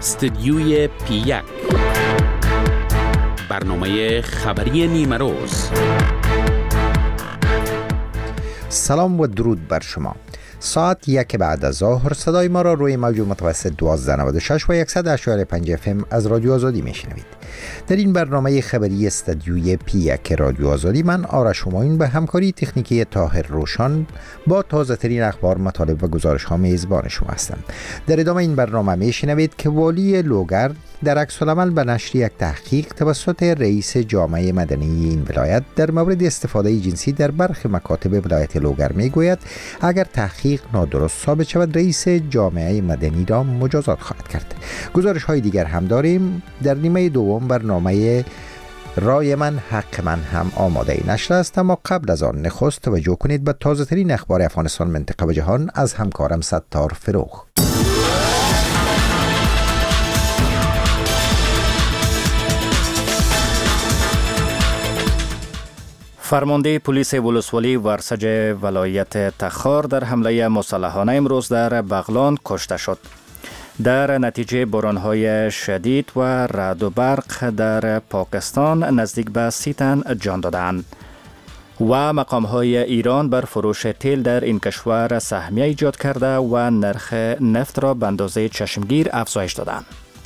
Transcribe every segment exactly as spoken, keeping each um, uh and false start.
استدیوی پی یک، برنامه خبری نیمه روز. سلام و درود بر شما. ساعت یک بعد از ظهر صدای ما را روی موج متوسط دوازده نود و شش و صد و هشت و پنج اف ام از رادیو آزادی میشنوید. در این برنامه خبری استدیوی پی یک رادیو آزادی، من آرش همایون به همکاری تکنیکی طاهر روشان با تازه ترین اخبار، مطالب و گزارش ها میزبان شما هستم. در ادامه این برنامه میشنوید که والی لوگرد در عکس العمل به نشر یک تحقیق توسط رئیس جامعه مدنی این ولایت در مورد استفاده جنسی در برخی مکاتب ولایت لوگرد میگوید اگر تحقیق نادرست ثابت شود رئیس جامعه مدنی را مجازات خواهد کرد. گزارش های دیگر هم داریم. در نیمه دوم برنامه رای من حق من هم آماده نشر است، اما قبل از آن نخست توجه کنید به تازه ترین اخبار افغانستان، منطقه و جهان از همکارم ستار فروغ. فرمانده پلیس ولسوالی ورسج ولایت تخار در حمله مسلحانه امروز در بغلان کشته شد. در نتیجه باران‌های شدید و رعد و برق در پاکستان نزدیک به سی تن جان دادند و مقام‌های ایران بر فروش تیل در این کشور سهمیه ایجاد کرده و نرخ نفت را به اندازه چشمگیر افزایش دادند.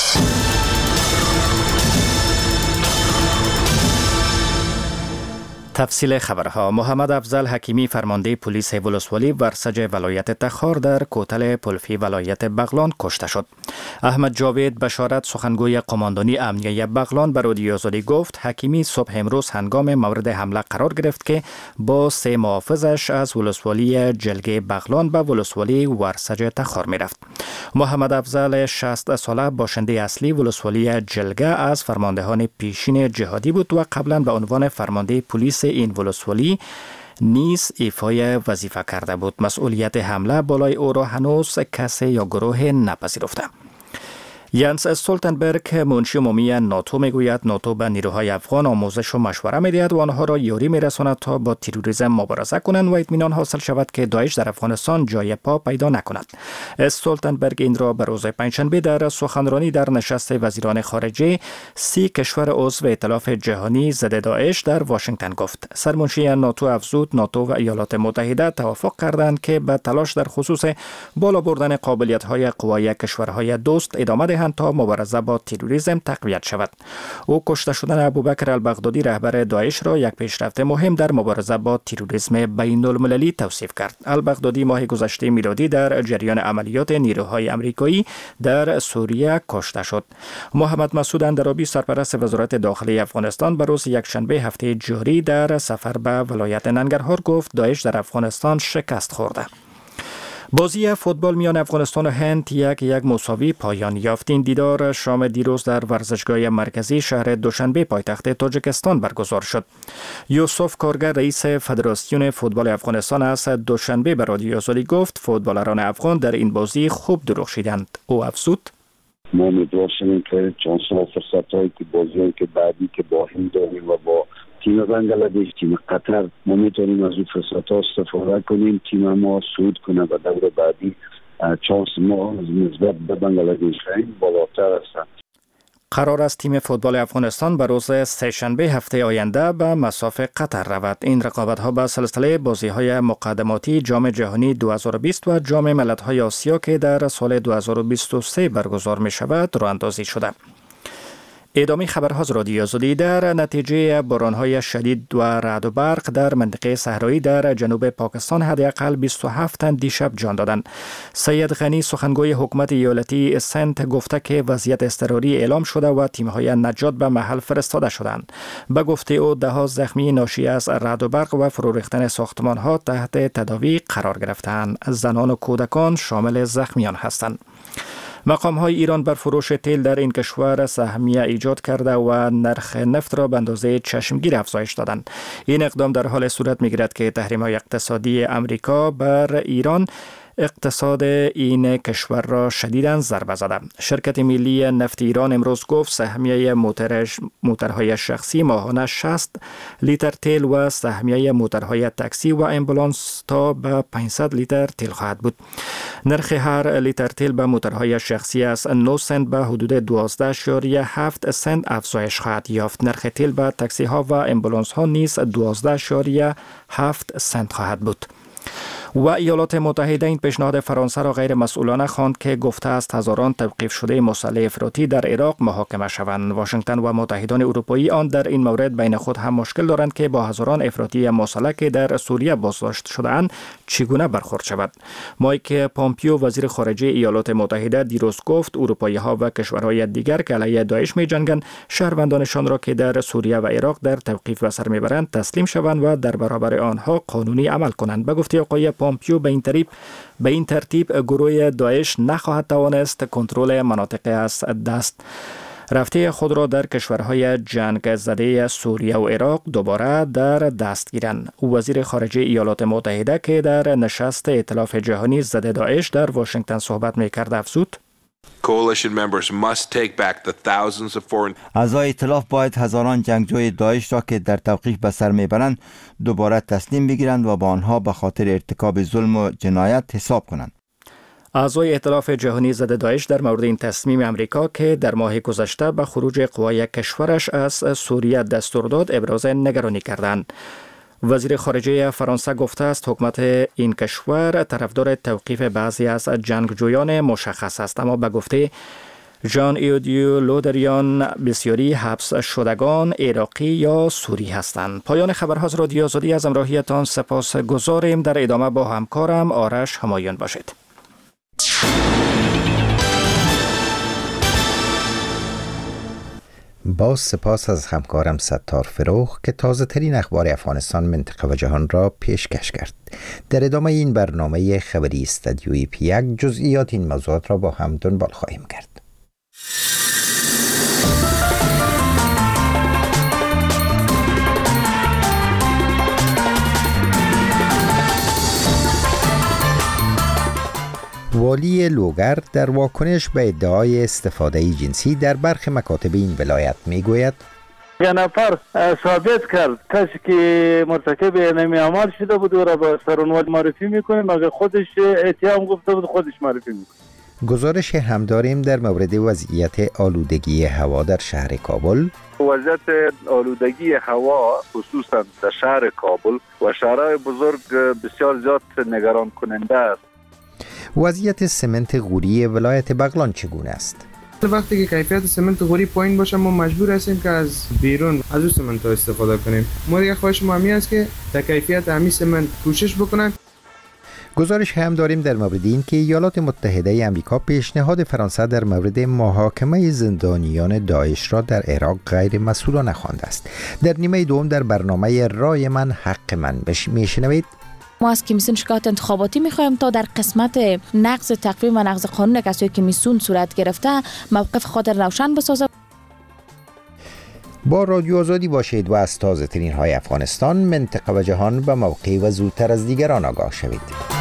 تفصیل خبرها. محمد افضل حکیمی فرمانده پلیس ولسوالی ورسج ولایت تخار در کوتل پلفی ولایت بغلان کشته شد. احمد جاوید بشارت سخنگوی قماندانی امنیه بغلان به رادیو آزادی گفت حکیمی صبح امروز هنگام مورد حمله قرار گرفت که با سه محافظش از ولسوالی جلگه بغلان به ولسوالی ورسج تخار می رفت. محمد افضل شصت ساله باشنده اصلی ولسوالی جلگه از فرماندهان پیشین جهادی بود و قبلا به عنوان فرمانده پلیس این ولسوالی نیز ایفای وظیفه کرده بود. مسئولیت حمله بالای او را هنوز کسی یا گروه نپذیرفته. ینس استولتنبرگ منشی عمومی ناتو میگوید ناتو به نیروهای افغان آموزش و مشوره میدهد و آنها را یاری میرساند تا با تروریسم مبارزه کنند و اطمینان حاصل شود که داعش در افغانستان جای پا پیدا نکند. استولتنبرگ این را به روز پنجشنبه در سخنرانی در نشست وزیران خارجه سی کشور عضو ائتلاف جهانی ضد داعش در واشنگتن گفت. سرمنشی ناتو افزود ناتو و ایالات متحده توافق کردند که به تلاش در خصوص بالا بردن قابلیت‌های قوای کشورهای دوست ادامه دهند تا مبارزه با تروریسم تقویت شود. او کشته شدن ابوبکر البغدادی رهبر داعش را یک پیشرفت مهم در مبارزه با تروریسم بین المللی توصیف کرد. البغدادی ماه گذشته میلادی در جریان عملیات نیروهای آمریکایی در سوریه کشته شد. محمد مسعود اندرابی سرپرست وزارت داخلی افغانستان به روز یکشنبه هفته جاری در سفر به ولایت ننگرهار گفت داعش در افغانستان شکست خورده. بازی فوتبال میان افغانستان و هند یک یک مساوی پایان یافت. این دیدار شام دیروز در ورزشگاه مرکزی شهر دوشنبه پایتخت تاجیکستان برگزار شد. یوسف کارگر رئیس فدراسیون فوتبال افغانستان از دوشنبه به رادیو آزادی گفت فوتبالران افغان در این بازی خوب درخشیدند. او افزود ما امیدوار شدیم که چند سال فرصت‌هایی که بازی که بعدی که با هند داریم و با تیم بنگلادش، تیم قطر، ما میتونیم از این فرصت ها استفاده کنیم، تیم ما صعود کنه و دور بعدی چانس ما نسبت به بنگلادش بالاتر است. قرار است تیم فوتبال افغانستان به روز سه‌شنبه هفته آینده به مصاف قطر رود. این رقابت ها به سلسله بازی های مقدماتی جام جهانی دو هزار و بیست و جام ملت‌های آسیا که در سال دو هزار و بیست و سه برگزار می شود راه اندازی شده. ادامه خبرها از رادیو آزادی. در نتیجه باران‌های شدید و رعد و برق در منطقه صحرایی در جنوب پاکستان حداقل بیست و هفت تن دیشب جان دادند. سید غنی سخنگوی حکومت ایالتی سنت گفته که وضعیت اضطراری اعلام شده و تیم‌های نجات به محل فرستاده شدند. به گفته او ده ها زخمی ناشی از رعد و برق و فرو ریختن ساختمان‌ها تحت تداوی قرار گرفتند. زنان و کودکان شامل زخمیان هستند. مقام‌های ایران بر فروش تیل در این کشور سهمیه ایجاد کرده و نرخ نفت را به اندازه چشمگیر افزایش دادند. این اقدام در حال صورت می‌گیرد که تحریم‌های اقتصادی امریکا بر ایران اقتصاد این کشور را شدیداً ضربه زده. شرکت ملی نفت ایران امروز گفت سهمیه موترهای شخصی ماهانه شصت لیتر تیل و سهمیه موترهای تاکسی و امبولانس تا به پانصد لیتر تیل خواهد بود. نرخ هر لیتر تیل به موتورهای شخصی از نه سنت به حدود دوازده اشاریه هفت سنت افزایش خواهد یافت. نرخ تیل به تاکسی ها و امبولانس ها نیز دوازده اشاریه هفت سنت خواهد بود. و ایالات متحده این پیشنهاد فرانسه را غیر مسئولانه خواند که گفته است هزاران توقیف شده مسلح افراطی در عراق محاکمه شوند. واشنگتن و متحدان اروپایی آن در این مورد بین خود هم مشکل دارند که با هزاران افراطی مسلح که در سوریه بازداشت شده‌اند چگونه برخورد شود. مایک پامپیو وزیر خارجه ایالات متحده دیروز گفت اروپایی ها و کشورهای دیگر که علیه داعش می جنگند شهروندانشان را که در سوریه و عراق در توقیف به سر میبرند تسلیم شوند و در برابر آنها قانونی عمل کنند. به گفته آقای پامپیو به این ترتیب به این ترتیب گروه داعش نخواهد توانست کنترل مناطق از دست رفته خود را در کشورهای جنگ زده سوریه و عراق دوباره در دست گیرند. وزیر خارجه ایالات متحده که در نشست ائتلاف جهانی ضد داعش در واشنگتن صحبت می‌کرد افزود: اعضای ائتلاف باید هزاران جنگجوی داعش را که در توقیف به سر میبرند دوباره تسلیم بگیرند و با آنها به خاطر ارتکاب ظلم و جنایت حساب کنند. اعضای ائتلاف جهانی ضد داعش در مورد این تصمیم امریکا که در ماه گذشته به خروج قوای کشورش از سوریه دستور داد ابراز نگرانی کردند. وزیر خارجه فرانسه گفته است حکومت این کشور طرفدار توقیف بعضی از جنگجویان مشخص است، اما به گفته ژان ایودیو لودریان بسیاری حبس شدگان عراقی یا سوری هستند. پایان خبرها از رادیو آزادی. از همراهیتان سپاس گزاریم. در ادامه با همکارم آرش همایون باشید. باز سپاس از همکارم ستار فروخ که تازه ترین اخبار افغانستان، منطقه و جهان را پیشکش کرد. در ادامه این برنامه خبری استدیوی پی یک جزئیات این موضوعات را با هم دنبال خواهیم کرد. والی لوگر در واکنش به ادعای استفاده جنسی در برخی مکاتب این ولایت میگوید: یه نفر ثابت کرد کسی که مرتکب اینمی عمل شده بود و را به سرونواد معرفی میکنه، مگه خودش اتهام گفته بود خودش معرفی میکنه. گزارش هم داریم در مورد وضعیت آلودگی هوا در شهر کابل. وضعیت آلودگی هوا خصوصا در شهر کابل و شهرهای بزرگ بسیار زیاد نگران کننده است. وضعیت سمنت غوری ولایت بغلان چگونه است؟ وقتی که کیفیت سمنت غوری پایین باشه ما مجبور هستیم که از بیرون از اون سمنت ها استفاده کنیم. ما دیگه خواهش ما همی است که در کیفیت همین سمنت کوشش بکنن. گزارش هم داریم در مورد این که ایالات متحده آمریکا پیشنهاد فرانسه در مورد محاکمه زندانیان داعش را در عراق غیر مسئولانه خوانده است. در نیمه دوم در برنامه رای من حق من میشنوید. ما از کمیسیون شکایت انتخاباتی میخوایم تا در قسمت نقض تقویم و نقض قانون کسایی که میسون صورت گرفته موقف خاطر روشن بسازه. با رادیو آزادی باشید و از تازه ترین های افغانستان، منطقه و جهان به موقع و زودتر از دیگران آگاه شوید.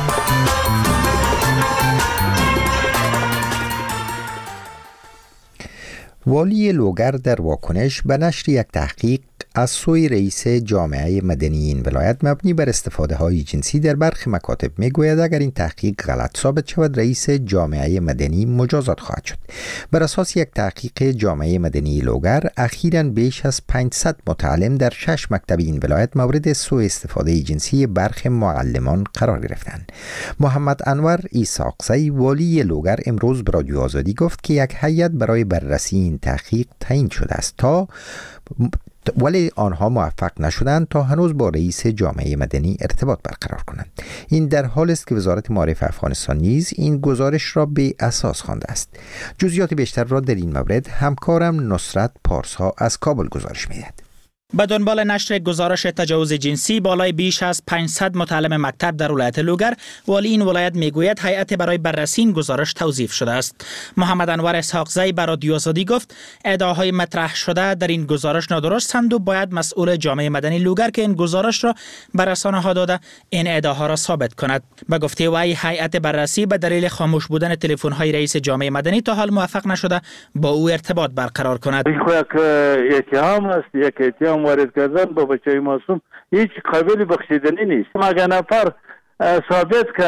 والی لوگر در واکنش به نشر یک تحقیق از سوی رئیس جامعه مدنی این ولایت مبنی بر استفاده های جنسی در برخی مکاتب میگوید اگر این تحقیق غلط ثابت شود رئیس جامعه مدنی مجازات خواهد شد. بر اساس یک تحقیق جامعه مدنی لوگر اخیراً بیش از پانصد متعلم در شش مکتب این ولایت مورد سوء استفاده جنسی برخی معلمان قرار گرفتند. محمد انور ایساقزی والی لوگر امروز به رادیو آزادی گفت که یک هیئت برای بررسی این تحقیق تعیین شده است تا ولی آنها موفق نشدند تا هنوز با رئیس جامعه مدنی ارتباط برقرار کنند. این در حال است که وزارت معارف افغانستان نیز این گزارش را به اساس خوانده است. جزئیات بیشتر را در این مورد همکارم نصرت پارسا از کابل گزارش می‌دهد. به دنبال نشر گزارش تجاوز جنسی بالای بیش از پانصد متعلم مکتب در ولایت لوگر، والی این ولایت میگوید هیئت برای بررسی این گزارش توظیف شده است. محمد انور اسحاقزی بر رادیو آزادی گفت ادعاهای مطرح شده در این گزارش نادرستند و باید مسئول جامعه مدنی لوگر که این گزارش را بر رسانه‌ها داده این ادعاها را ثابت کند. به گفته وی هیئت بررسی به دلیل خاموش بودن تلفن‌های رئیس جامعه مدنی تا حال موفق نشده با او ارتباط برقرار کند. این یک اتهام است، یک اتهام وارد کردن با بچه معصوم هیچ قابل بخشیدنی نیست. مگه نفر ثابت کرد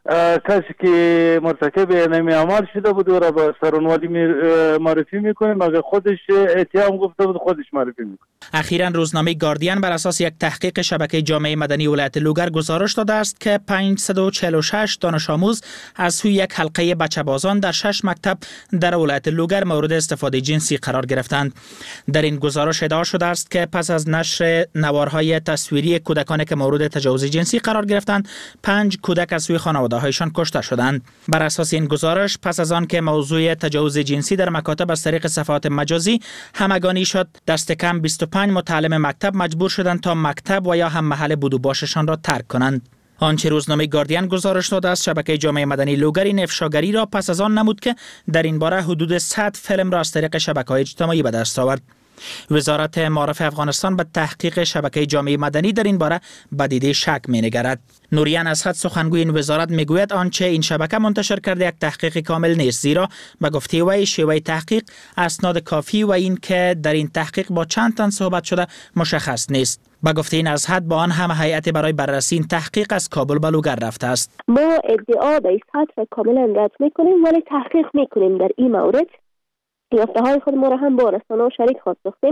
کسی که مرتکب اینمی عمل شده بود او را به سرانوالی معرفی میکنیم. اگر خودش اتهام گفته بود خودش معرفی میکنیم. اخیراً روزنامه گاردین بر اساس یک تحقیق شبکه جامعه مدنی ولایت لوگر گزارش داده است که پانصد و چهل و شش دانش آموز از سوی یک حلقه بچه‌بازان در شش مکتب در ولایت لوگر مورد استفاده جنسی قرار گرفتند. در این گزارش ادعا شده است که پس از نشر نوارهای تصویری کودکانی که مورد تجاوز جنسی قرار گرفتند، پنج کودک از سوی خانواده‌هایشان کشته شدند. بر اساس این گزارش پس از آن که موضوع تجاوز جنسی در مکاتب از طریق صفحات مجازی همگانی شد، دست کم بیست و پنج متعلم مکتب مجبور شدند تا مکتب و یا هم محل بود و باششان را ترک کنند. آنچه روزنامه گاردین گزارش داده است شبکه جامعه مدنی لوگر این افشاگری را پس از آن نمود که در این باره حدود صد فیلم را از طریق شبکه‌های اجتماعی به دست آورد. وزارت معارف افغانستان به تحقیق شبکه جامعه مدنی در این باره به دیده شک می‌نگرد. نوریان اسد سخنگوی این وزارت میگوید آنچه این شبکه منتشر کرده یک تحقیق کامل نیست، زیرا به گفته وی شیوه تحقیق اسناد کافی و این که در این تحقیق با چند تن صحبت شده مشخص نیست. به گفته این اسد با آن هم هیئت برای بررسی این تحقیق از کابل به لوگر رفته است. ما ادعا به این سطح کاملا رد میکنیم ولی تحقیق میکنیم در این مورد. یافته های خود ما را هم با رسانه و شریک خود ساختیم.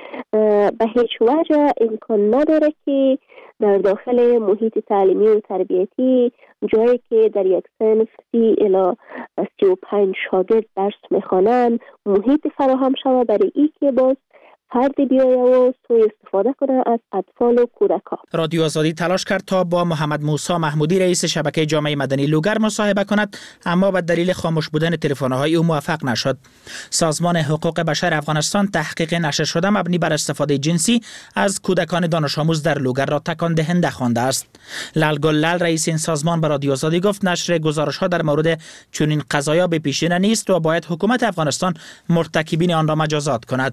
به هیچ وجه امکان نداره که در داخل محیط تعلیمی و تربیتی جایی که در یک صنف سی الی سی و پنج شاگرد درس میخوانند محیط فراهم شود برای ای که باز فردی بیایه و سوء استفاده کنه از اطفال و کودکان. رادیو آزادی تلاش کرد تا با محمد موسی محمودی رئیس شبکه جامعه مدنی لوگر مصاحبه کند، اما به دلیل خاموش بودن تلفن‌های او موفق نشد. سازمان حقوق بشر افغانستان تحقیق نشر شده مبنی بر استفاده جنسی از کودکان دانش آموز در لوگر را تکان دهنده خوانده است. للگل لل رئیس این سازمان به رادیو آزادی گفت نشر گزارش‌ها در مورد چنین قضایا به پیشینه نیست و باید حکومت افغانستان مرتکبین آن را مجازات کند.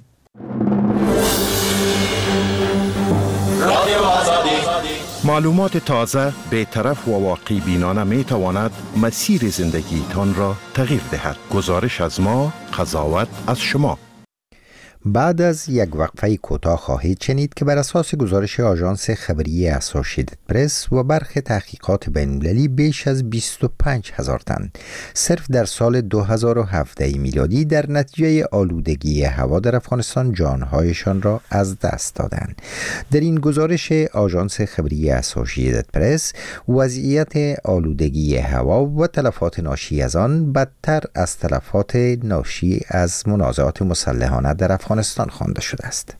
معلومات تازه، بی‌طرف و واقعی بینانه می تواند مسیر زندگی تان را تغییر دهد. گزارش از ما، قضاوت از شما. بعد از یک وقفه کوتاه خواهید شنید که بر اساس گزارش آژانس خبری اسوسییتد پرس و برخی تحقیقات بین‌المللی بیش از بیست و پنج هزار تن صرف در سال دو هزار و هفده میلادی در نتیجه آلودگی هوا در افغانستان جانهایشان را از دست دادند. در این گزارش آژانس خبری اسوسییتد پرس وضعیت آلودگی هوا و تلفات ناشی از آن بدتر از تلفات ناشی از منازعات مسلحانه در افغانستان افغانستان خوانده شده است.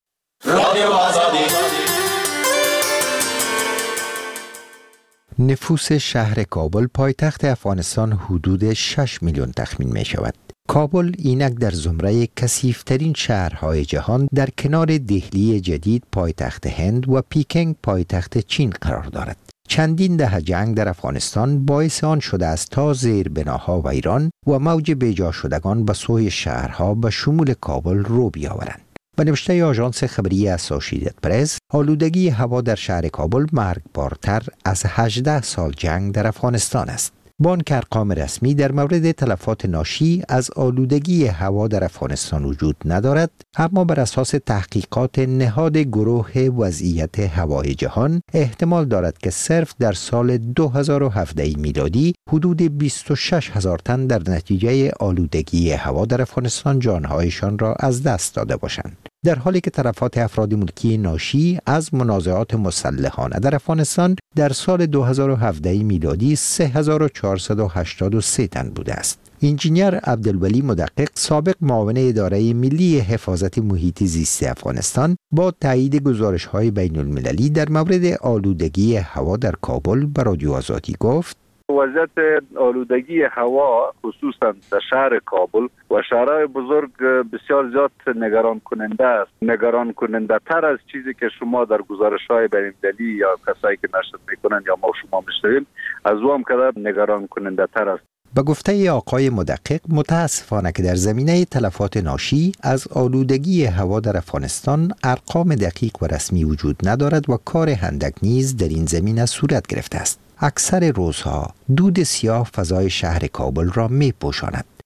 نفوس شهر کابل پایتخت افغانستان حدود شش میلیون تخمین می شود. کابل اینک در زمره کثیف‌ترین شهرهای جهان در کنار دهلی جدید پایتخت هند و پیکنگ پایتخت چین قرار دارد. چندین دهه جنگ در افغانستان باعث آن شده است تا زیربناها و ایران و موج بیجا شدگان به سوی شهرها به شمول کابل رو بیاورند. به نوشته آژانس خبری اسوسییتد پرس، آلودگی هوا در شهر کابل مرگبارتر از هجده سال جنگ در افغانستان است. با آنکه ارقام رسمی در مورد تلفات ناشی از آلودگی هوا در افغانستان وجود ندارد، اما بر اساس تحقیقات نهاد گروه وضعیت هوای جهان احتمال دارد که صرف در سال دو هزار و هفده میلادی حدود بیست و شش هزار تن در نتیجه آلودگی هوا در افغانستان جانهایشان را از دست داده باشند، در حالی که تلفات افراد ملکی ناشی از منازعات مسلحانه در افغانستان در سال دو هزار و هفده میلادی سه هزار و چهارصد و هشتاد و سه تن بوده است. انجینیر عبدالولی مدقق، سابق معاون اداره ملی حفاظت محیط زیست افغانستان، با تایید گزارش‌های بین‌المللی در مورد آلودگی هوا در کابل به رادیو آزادی گفت: وضعیت آلودگی هوا خصوصا در شهر کابل و شهرهای بزرگ بسیار زیاد نگران کننده است. نگران کننده تر از چیزی که شما در گزارش‌های بین‌المللی یا کسایی که نشر میکنن یا ما شما میشنویم از او هم که نگران کننده تر است. به گفته آقای مدقق، متاسفانه که در زمینه تلفات ناشی از آلودگی هوا در افغانستان ارقام دقیق و رسمی وجود ندارد و کار هندک نیز در این زمینه صورت گرفته است. اکثر روزها دود سیاه فضای شهر کابل را می پوشاند.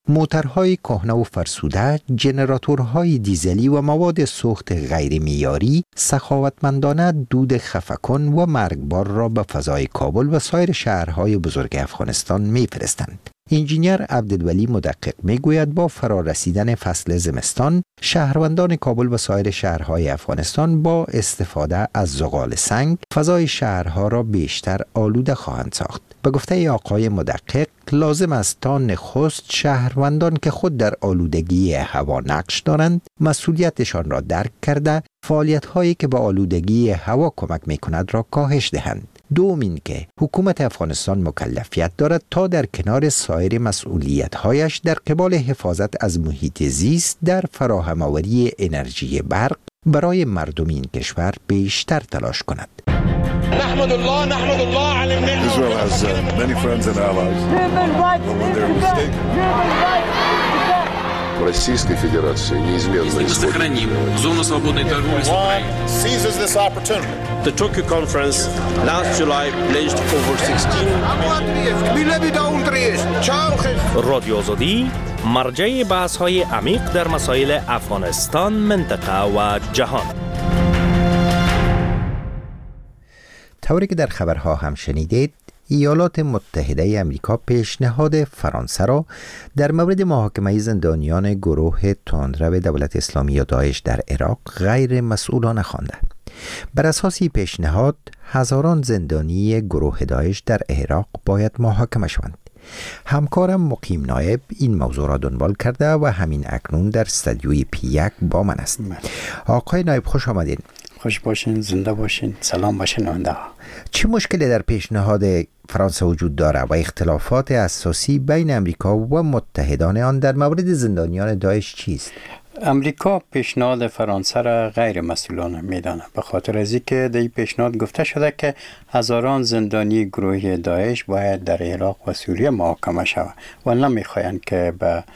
موترهای کهنه و فرسوده، جنراتورهای دیزلی و مواد سوخت غیر معیاری سخاوتمندانه دود خفه‌کن و مرگبار را به فضای کابل و سایر شهرهای بزرگ افغانستان می‌فرستند. انجینیر عبدالولی مدقق میگوید با فرارسیدن فصل زمستان شهروندان کابل و سایر شهرهای افغانستان با استفاده از زغال سنگ فضای شهرها را بیشتر آلوده خواهند ساخت. به گفته آقای مدقق لازم است تا نخست شهروندان که خود در آلودگی هوا نقش دارند مسئولیتشان را درک کرده فعالیت هایی که به آلودگی هوا کمک می کند را کاهش دهند. دوم این که حکومت افغانستان مکلفیت دارد تا در کنار سایر مسئولیت‌هایش در قبال حفاظت از محیط زیست در فراهم آوری انرژی برق برای مردم این کشور بیشتر تلاش کند. نحمد الله نحمد الله على النعمة. Israel has uh, many friends and allies. But when they're mistaken. В Российской Федерации неизменно Если мы сохраним зону свободной торговли с Украиной. Seizes this opportunity. The Tokyo conference last July pledged over sixteen. رادیو آزادی مرجع بحث‌های عمیق در مسائل افغانستان، منطقه و جهان. طوری که در خبرها هم شنیدید، ایالات متحده امریکا پیشنهاد فرانسه را در مورد محاکمه زندانیان گروه تندرو دولت اسلامی یا داعش در عراق غیر مسئولانه خوانده. بر اساس این پیشنهاد هزاران زندانی گروه داعش در عراق باید محاکمه شوند. همکارم مقیم نایب این موضوع را دنبال کرده و همین اکنون در استودیوی پی یک با من است. آقای نایب خوش آمدین. خوش باشین، زنده باشین، سلام باشین آنده ها. چه مشکلی در پیشنهاد فرانسه وجود داره و اختلافات اساسی بین امریکا و متحدان آن در مورد زندانیان داعش چیست؟ امریکا پیشنهاد فرانسه را غیر مسئولانه میدانه، به خاطر از اینکه در این پیشنهاد گفته شده که هزاران زندانی گروه داعش باید در عراق و سوریه محاکمه شود و نمیخواهند که به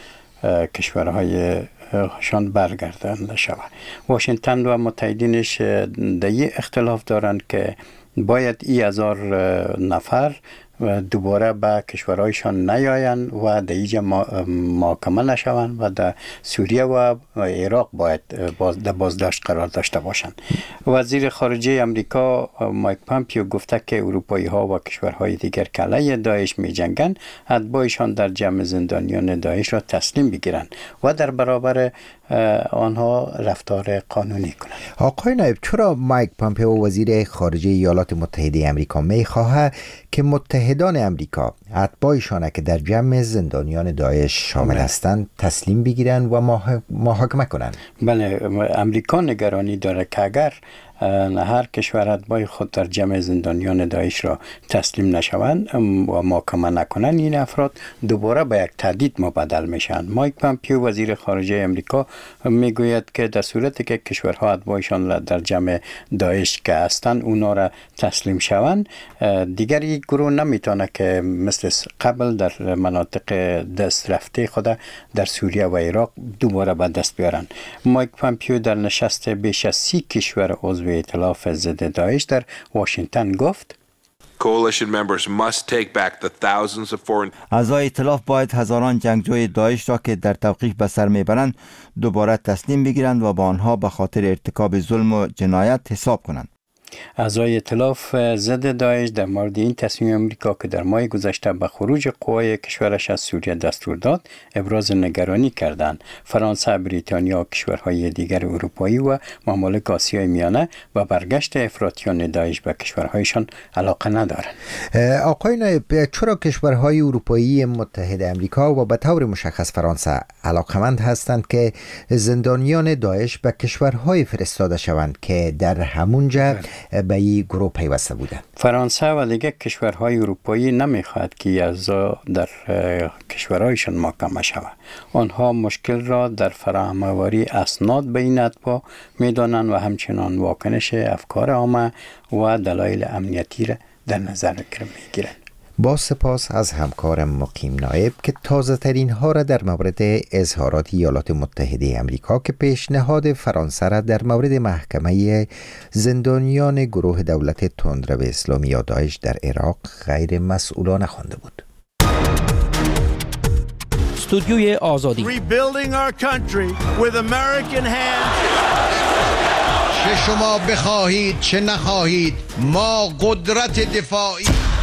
کشورهای شان برگردانده شود. واشنگتن و متحدینش در این اختلاف دارند که باید این هزار نفر و دوباره به کشورهایشان نیایند و در اینجا محاکمه نشوند و در سوریه و عراق باید باز در بازداشت قرار داشته باشند. وزیر خارجه امریکا مایک پامپیو گفته که اروپایی ها و کشورهای دیگر که علیه داعش می جنگند اتباعشان در جمع زندانیان داعش را تسلیم بگیرند و در برابر آنها رفتار قانونی کنند. آقای نایب، چرا مایک پامپیو وزیر خارجه ایالات متحده امریکا می خواهد که متحدان امریکا اتباعشان که در جمع زندانیان داعش شامل هستند تسلیم بگیرند و محاکمه کنند؟ بله، امریکا نگرانی داره که اگر هر کشور اتباع خود در جمع زندانیان داعش را تسلیم نشوند و محاکمه نکنند، این افراد دوباره به یک تهدید مبدل میشن. مایک پامپیو وزیر خارجه امریکا میگوید که در صورتی که کشورها اتباعشان را در جمع داعش که هستند اونا را تسلیم شوند، دیگر یک گروه نمیتونه که مثل قبل در مناطق دست رفته خود در سوریه و عراق دوباره به دست بیارن. مایک پامپیو در نشست بیش از سی کشور عضو ائتلاف ضد داعش در واشنگتن گفت Coalition members must take back the thousands of foreign. اعضای ائتلاف باید هزاران جنگجوی داعش را که در توقیف به سر میبرند دوباره تسلیم بگیرند و با آنها به خاطر ارتکاب ظلم و جنایت حساب کنند. اعضای ائتلاف ضد داعش در مورد این تصمیم امریکا که در ماه گذشته به خروج قوای کشورش از سوریه دستور داد ابراز نگرانی کردند. فرانسه، بریتانیا و کشورهای دیگر اروپایی و ممالک آسیای میانه و برگشت افراطیان داعش به کشورهایشان علاقه ندارند. آقای نایب، چرا کشورهای اروپایی متحد امریکا و به طور مشخص فرانسه علاقمند هستند که زندانیان داعش به کشورهای فرستاده شوند که در همونجا به این گروه پیوسته بودند؟ فرانسه و دیگر کشورهای اروپایی نمیخواهد که اعضا در کشورهایشان محاکمه شود. آنها مشکل را در فراهم‌آوری اسناد به این اتباع میدانند و همچنان واکنش افکار عامه و دلایل امنیتی را در نظر میگیرند. با سپاس از همکارم مقیم نایب که تازه ترین ها را در مورد اظهارات ایالات متحده امریکا که پیشنهاد فرانسه را در مورد محکمه زندانیان گروه دولت تندرو اسلامی یا داعش در عراق غیر مسئولانه خوانده بود. استودیوی آزادی. Rebuilding our country with American hands. چه شما بخواهید چه نخواهید ما قدرت دفاعی.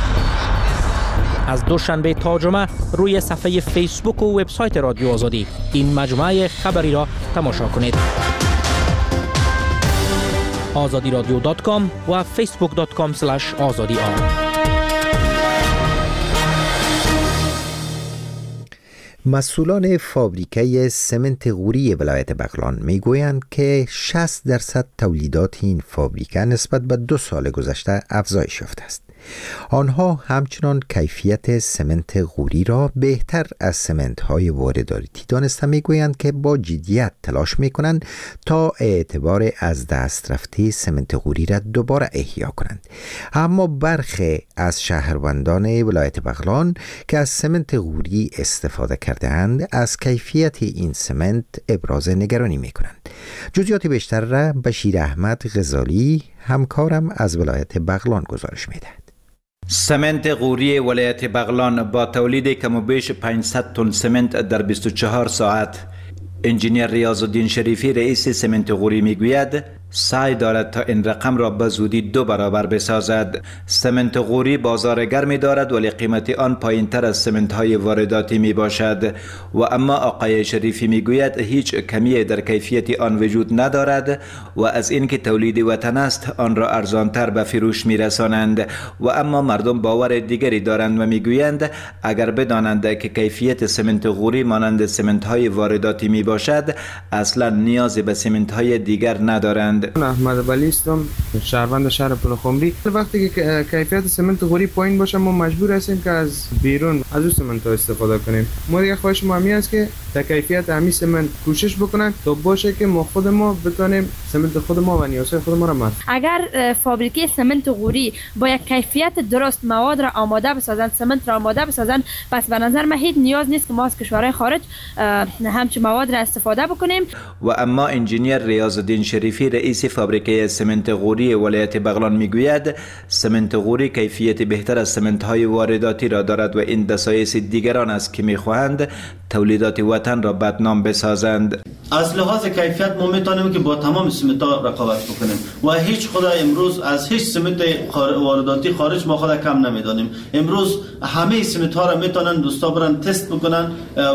از دوشنبه تا جمعه روی صفحه فیسبوک و وبسایت رادیو آزادی این مجموعه خبری را تماشا کنید. آزادی رادیو دات کام و فیسبوک دات کام اسلش آزادی آر. مسئولان فابریکه سمنت غوری ولایت بغلان میگویند که شصت درصد تولیدات این فابریکه نسبت به دو سال گذشته افزایش یافته است. آنها همچنان کیفیت سمنت غوری را بهتر از سمنت های وارداتی دانسته میگویند که با جدیت تلاش میکنند تا اعتبار از دست رفته سمنت غوری را دوباره احیا کنند. اما برخی از شهروندان ولایت بغلان که از سمنت غوری استفاده کردند از کیفیت این سمنت ابراز نگرانی میکنند. جزئیات بیشتر را بشیر احمد غزالی همکارم از ولایت بغلان گزارش میدهد. سمنت غوری ولایت بغلان با تولید کم و بیش پانصد تن سمنت در بیست و چهار ساعت. انجینیر ریاض الدین شریفی رئیس سمنت غوری میگوید سعی دارد تا این رقم را به زودی دو برابر بسازد. سمنت غوری بازار گرمی دارد ولی قیمت آن پایین تر از سمنت های وارداتی می باشد و اما آقای شریفی می گوید هیچ کمی در کیفیت آن وجود ندارد و از اینکه تولید وطن است آن را ارزان تر به فروش می رسانند و اما مردم باور دیگری دارند و می گویند اگر بدانند که کیفیت سمنت غوری مانند سمنت های وارداتی می باشد اصلا نیاز به سمنت های دیگر ندارند. احمد ولی هستم، شهروند شهر پلخمری. وقتی که کیفیت سمنت غوری پایین باشه ما مجبور هستیم که از بیرون از اون سمنت استفاده کنیم. ما دیگه خواهش ما همی است که تا کیفیت همین سمنت کوشش بکنن تا باشه که ما خود ما بتونیم سمنت خود ما و نیازهای خود ما را مصرف. اگر فابریکه سمنت غوری با یک کیفیت درست مواد را آماده بسازند، سمنت را آماده بسازند، پس به نظر من هیچ نیاز نیست که ما از کشورهای خارج همچین مواد را استفاده بکنیم. و اما انجینیر ریاض الدین شریفی رئیس فابریکه سمنت غوری ولایت بغلان میگوید سمنت غوری کیفیت بهتر از سمنت های وارداتی را دارد و این دسایس دیگران است که میخواهند تولیدات وطن را بدنام بسازند. از لحاظ کیفیت ما میتونیم که با تمام سمنت ها رقابت بکنیم و هیچ خدا امروز از هیچ سمنت وارداتی خارج ما خدا کم نمیدانیم. امروز همه سمنت ها را میتونن دوستا برن تست بکنن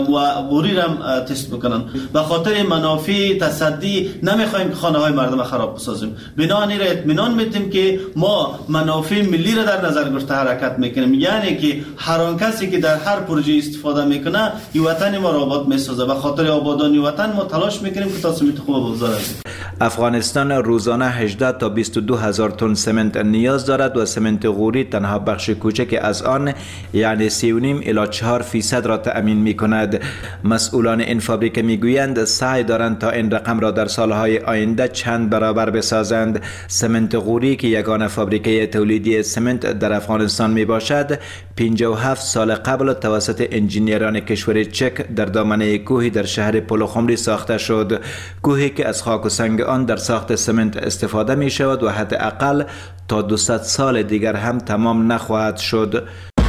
و غوری را تست بکنن. به خاطر منافع تصدی نمیخوایم که خانه های مردم خراب بسازیم. بنابراین را اطمینان میدیم که ما منافع ملی را در نظر گرفته حرکت میکنیم، یعنی که هر آن کسی که در هر پروژه استفاده میکنه این وطن ما را آباد میسازه. به خاطر آبادانی وطن ما تلاش میکنیم که تا سمنت خوب بگذاریم. افغانستان روزانه هجده تا بیست و دو هزار تن سمنت نیاز دارد و سمنت غوری تنها بخش کوچک از آن یعنی سه و نیم الی چهار فیصد را تأمین میکند. مسئولان این فابریکه میگویند سعی دارند تا این رقم را در سالهای آینده چند برابر بسازند. سمنت غوری که یگانه فابریکه تولیدی سمنت در افغانستان می باشد پنجاه و هفت سال قبل توسط انجینیران کشور چک در دامنه کوهی در شهر پلخمری ساخته شد. کوهی که از خاک و سنگ آن در ساخت سمنت استفاده می شود و حداقل تا دویست سال دیگر هم تمام نخواهد شد.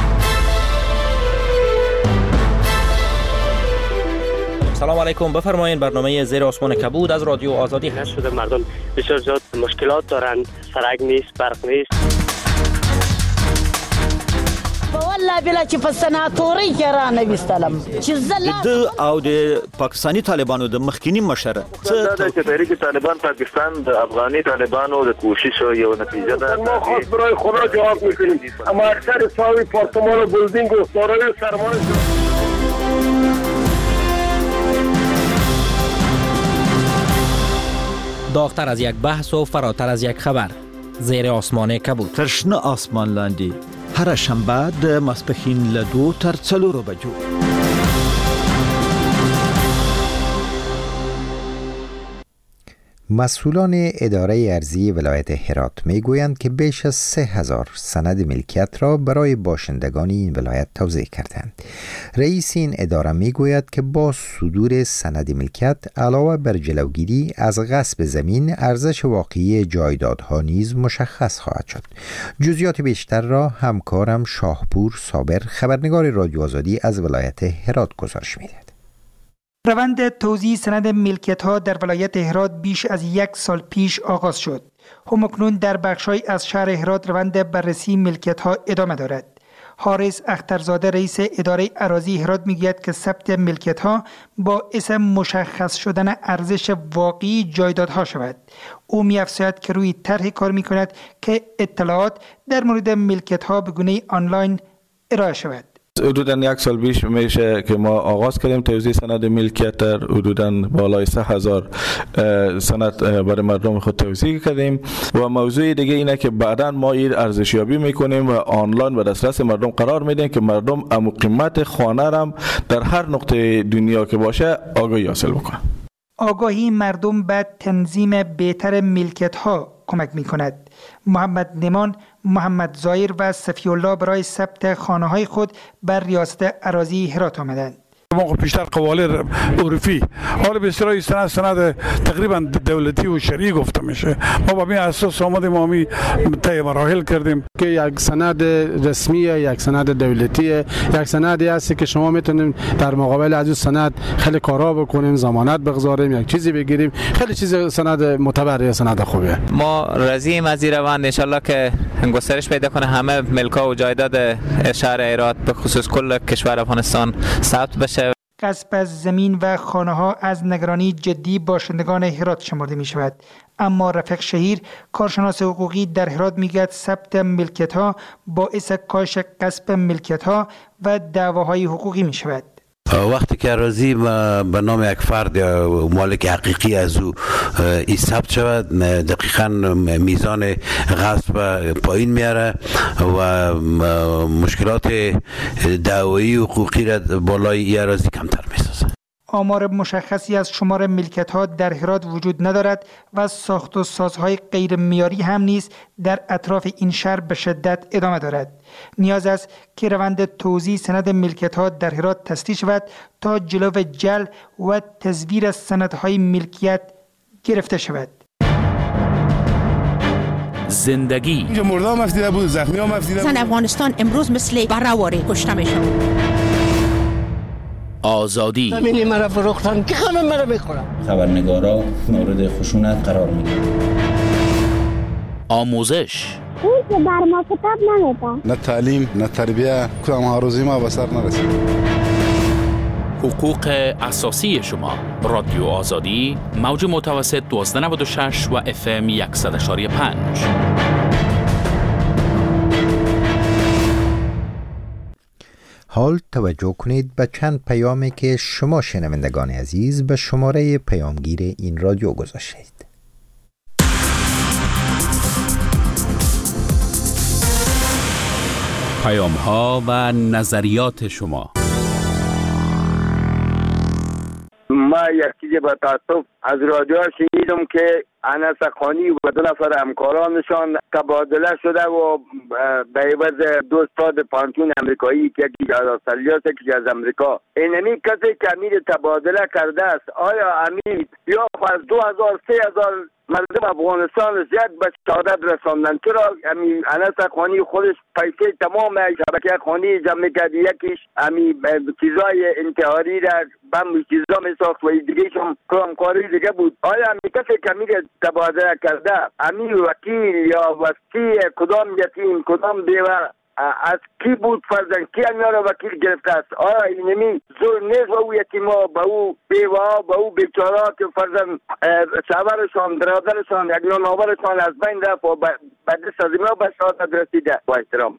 سلام علیکم، بفرمایید. برنامه زیر آسمان کبود از رادیو آزادی هست. شده مردم بسیار زیاد مشکلات دارند، سرک نیست، برق نیست. والله بلا چې په سناتوري کې را نه وستلم چې زله د او د پاکستاني طالبانو د مخکینی مشر څه د تحریک طالبان پاکستان د افغاني طالبانو د کوشش یو نتیجه ده. ما خاص برای خدا جواب میکنیم، اما اکثر ساوی پارتمان و بلدینگ و دارای سرمایه داغتر از یک بحث و فراتر از یک خبر. زیر آسمان کبود. ترشنه آسمان لاندی هر شنبه د ماسپښین له دو تر څلورو بجو. مسئولان اداره ارضی ولایت هرات میگویند که بیش از سه هزار سند ملکیت را برای باشندگان این ولایت توزیع کردند. رئیس این اداره میگوید که با صدور سند ملکیت علاوه بر جلوگیری از غصب زمین، ارزش واقعی جایدادها نیز مشخص خواهد شد. جزئیات بیشتر را همکارم شاهپور صابر خبرنگار رادیو آزادی از ولایت هرات گزارش میدهد. روند توزیع سند ملکیت‌ها در ولایت هرات بیش از یک سال پیش آغاز شد. همکنون در بخش‌های از شهر هرات روند بررسی ملکیت‌ها ادامه دارد. حارس اخترزاده رئیس اداره اراضی هرات میگوید که ثبت ملکیت‌ها باعث مشخص شدن ارزش واقعی جایدادها شود. او می‌افزاید که روی طرحی کار می‌کند که اطلاعات در مورد ملکیت‌ها به گونه آنلاین ارائه شود. حدوداً یک سال پیش میشه که ما آغاز کردیم توزیع سند ملکیت در حدوداً بالای سه هزار سند برای مردم خود توزیع کردیم و موضوع دیگه اینه که بعداً ما این ارزشیابی میکنیم و آنلاین به دسترس مردم قرار میدیم که مردم امو قیمت خانه را در هر نقطه دنیا که باشه آگاهی حاصل بکنن. آگاهی مردم به تنظیم بهتر ملکیت‌ها کمک می‌کند. محمد نمان، محمد زایر و صفی الله برای ثبت خانه‌های خود بر ریاست اراضی هرات آمدند. ما پیشتر قوالر عرفی حالا به اصطلاح سند سند تقریبا دولتی و شرعی گفته میشه. ما با این اساس آمدیم ما می طی مراحل کردیم که یک سند رسمیه، یک سند دولتیه، یک سندی هست که شما میتونیم در مقابل از سند خیلی کارا بکنیم، ضمانت بگذاریم، یک چیزی بگیریم. خیلی چیز سند معتبره، سند خوبه. ما راضییم از این روند، ان شاءالله که گسترش پیدا کنه، همه ملکا و جایداد شهر هرات به خصوص کل کشور افغانستان ثبت بشه. غصب از زمین و خانه‌ها از نگرانی جدی باشندگان هرات شمرده می شود. اما رفیق شهیر، کارشناس حقوقی در هرات میگوید ثبت ملکیت‌ها باعث کاهش غصب ملکیت‌ها و دعواهای حقوقی می شود. وقتی که اراضی به نام یک فرد یا مالک حقیقی از او ای ثبت شود، دقیقاً میزان غصب پایین میاره و مشکلات دعوایی حقوقی را بالای ای اراضی کمتر میسازه. آمار مشخصی از شمار ملکیت‌ها در هرات وجود ندارد و ساخت و سازهای غیر معیاری هم نیز در اطراف این شهر به شدت ادامه دارد. نیاز است که روند توزیع سند ملکیت‌ها در هرات تسریع شود تا جلو جعل و تزویر سندهای ملکیت گرفته شود. زندگی اینجا مردم مفتیده بود، زخمی ها مفتیده بود. زن افغانستان امروز مثل برهواری کشته میشد. آزادی زمینی مرا فروختن که همه مرا میخورم. خبرنگارا مورد خشونت قرار میگیرن. آموزش این که بر ما کتاب نمیده. نه تعلیم نه تربیه، کدام هاروزی ما به سر نرسید. حقوق اساسی شما. رادیو آزادی، موج متوسط دوازده نود و شش و اف ام صد و یک و پنج. حال توجه کنید به چند پیامی که شما شنوندگان عزیز به شماره پیامگیر این رادیو گذاشتید. پیام ها و نظریات شما. ما یک چیزی با تاسف از رادیو شنیدم که انس خانی و دو نفر همکارانشان تبادله شده و به عوض دو استاد پانتون امریکایی که یکی از استرالیا است یکی از امریکا، اینمی کسی که امیر تبادله کرده است، آیا امیر یا از دو هزار سه هزار مردم افغانستان زیاد به شهادت رساندن؟ چرا امیر انس خانی خودش پیسه تمام شبکه خانی جمع کرد، یکیش امیر چیزای انتحاری را بم چیزا می ساخت و دیگهش هم کاری دیگه بود. آیا امیر کسی که امیر تبادله کرده امیر وکیل یا وسیع کدام یتیم کدام بیوه از کی بود فرزن کی امیر را وکیل گرفته است؟ آیا اینمی زور نیست به او یتیما، به او بیوه، به او بیچارا که فرزن شوهرشان برادرشان یک نانآورشان از بین رفت و به دست از اینا به شهادت رسیده؟ با احترام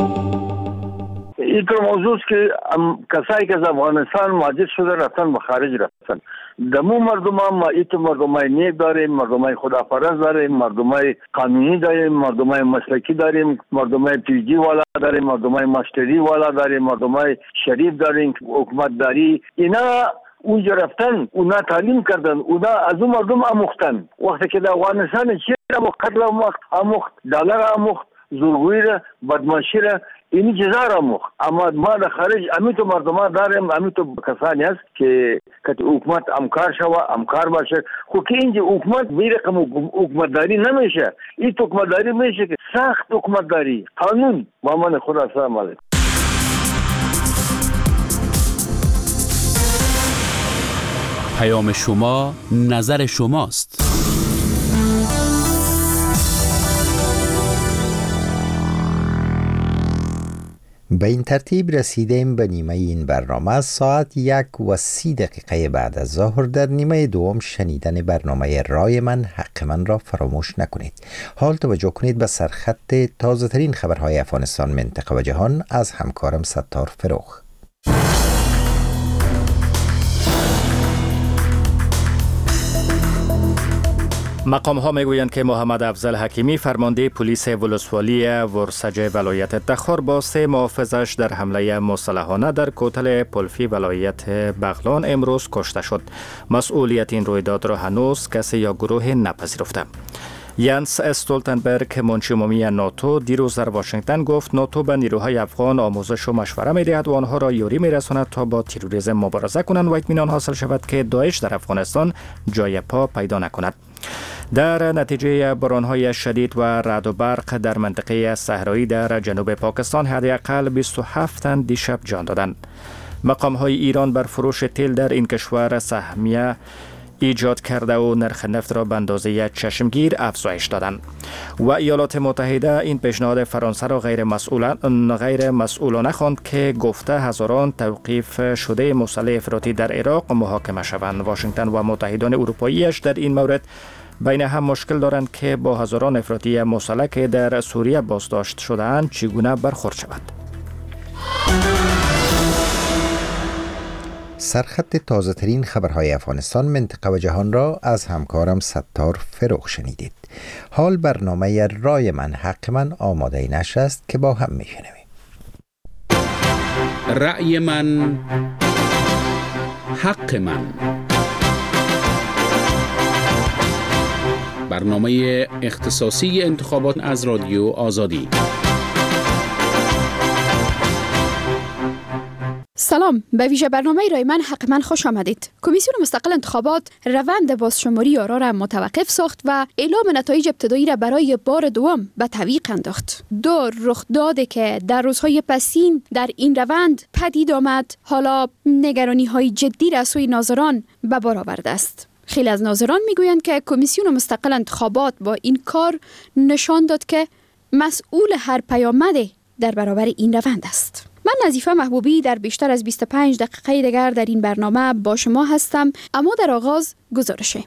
این طور موضوع است که کسایی که از افغانستان مهاجر شده رفتن به خارج رفتن. دمو مردم هم ما ایتو مردم های نیک داریم، مردم های خداپرست داریم، مردم های قانونی داریم، مردم های مسلکی داریم، مردم های پیجی والا داریم، مردم های مشتری والا داریم، مردم های شریف داریم، حکومت داری. اینا اونجا رفتن، اونا تعلیم کردن، اونا از اون مردم آموختن. وقتی که در افغانستان چی آموخت؟ قتل آموخت، دلار آموخت، زورگویی را، بدمعاشی را، اینی چیزا را آموخت. اما ما در خارج امیتو مردم داریم، امیتو کسانی هست که که حکومت امکار شوه، امکار باشه. خب که اینجا حکومت بی رقم حکومتداری نمیشه، این حکومتداری میشه که سخت حکومتداری، قانون. با من خدا السلام علیکم. پیام شما نظر شماست. به این ترتیب رسیدیم به نیمه این برنامه. ساعت یک و سی دقیقه بعد از ظهر در نیمه دوم شنیدن برنامه رای من حق من را فراموش نکنید. حال توجه کنید به سرخط تازه ترین خبرهای افغانستان، منطقه و جهان از همکارم ستار فروخ. مقام ها میگویند که محمد افضل حکیمی فرمانده پلیس ولسوالی ورسج ولایت تخار با سه محافظش در حمله مسلحانه در کوتل پلفی ولایت بغلان امروز کشته شد. مسئولیت این رویداد را هنوز کسی یا گروه نپذیرفته. یانس استولتنبرگ منشی عمومی ناتو دیروز در واشنگتن گفت ناتو به نیروهای افغان آموزش و مشوره می‌دهد و آنها را یاری می‌رساند تا با تروریسم مبارزه کنند و اطمینان حاصل شود که داعش در افغانستان جای پا پیدا نکند. در نتیجه باران‌های شدید و رعد و برق در منطقه صحرایی در جنوب پاکستان حداقل بیست و هفت تن دیشب جان دادند. مقام‌های ایران بر فروش تیل در این کشور سهمیه ایجاد کرده و نرخ نفت را به اندازه چشمگیر افزایش دادند. و ایالات متحده این پیشنهاد فرانسه را غیر مسئولان غیر مسئولانه خواند که گفته هزاران توقیف شده مسلح افراطی در عراق محاکمه شوند. واشنگتن و متحدان اروپاییش در این مورد بین هم مشکل دارند که با هزاران افراطی مسلح که در سوریه بازداشت شده‌اند چگونه برخورد شود. سرخط تازه ترین خبرهای افغانستان، منطقه و جهان را از همکارم ستار فروخ شنیدید. حال برنامه رای من حق من آماده نشر است که با هم میشنویم. رای من حق من، برنامه اختصاصی انتخابات از رادیو آزادی. سلام، به ویژه برنامه رای من حق من خوش آمدید. کمیسیون مستقل انتخابات روند بازشماری آرا را متوقف ساخت و اعلام نتایج ابتدایی را برای بار دوم به تعویق انداخت. دو رخدادی که در روزهای پسین در این روند پدید آمد، حالا نگرانی های جدی را از سوی ناظران به بار آورده است. خیلی از ناظران میگویند که کمیسیون مستقل انتخابات با این کار نشان داد که مسئول هر پیامد در برابر این روند است. من نظیفه محبوبی در بیشتر از بیست و پنج دقیقه دیگر در این برنامه با شما هستم، اما در آغاز گزارشه.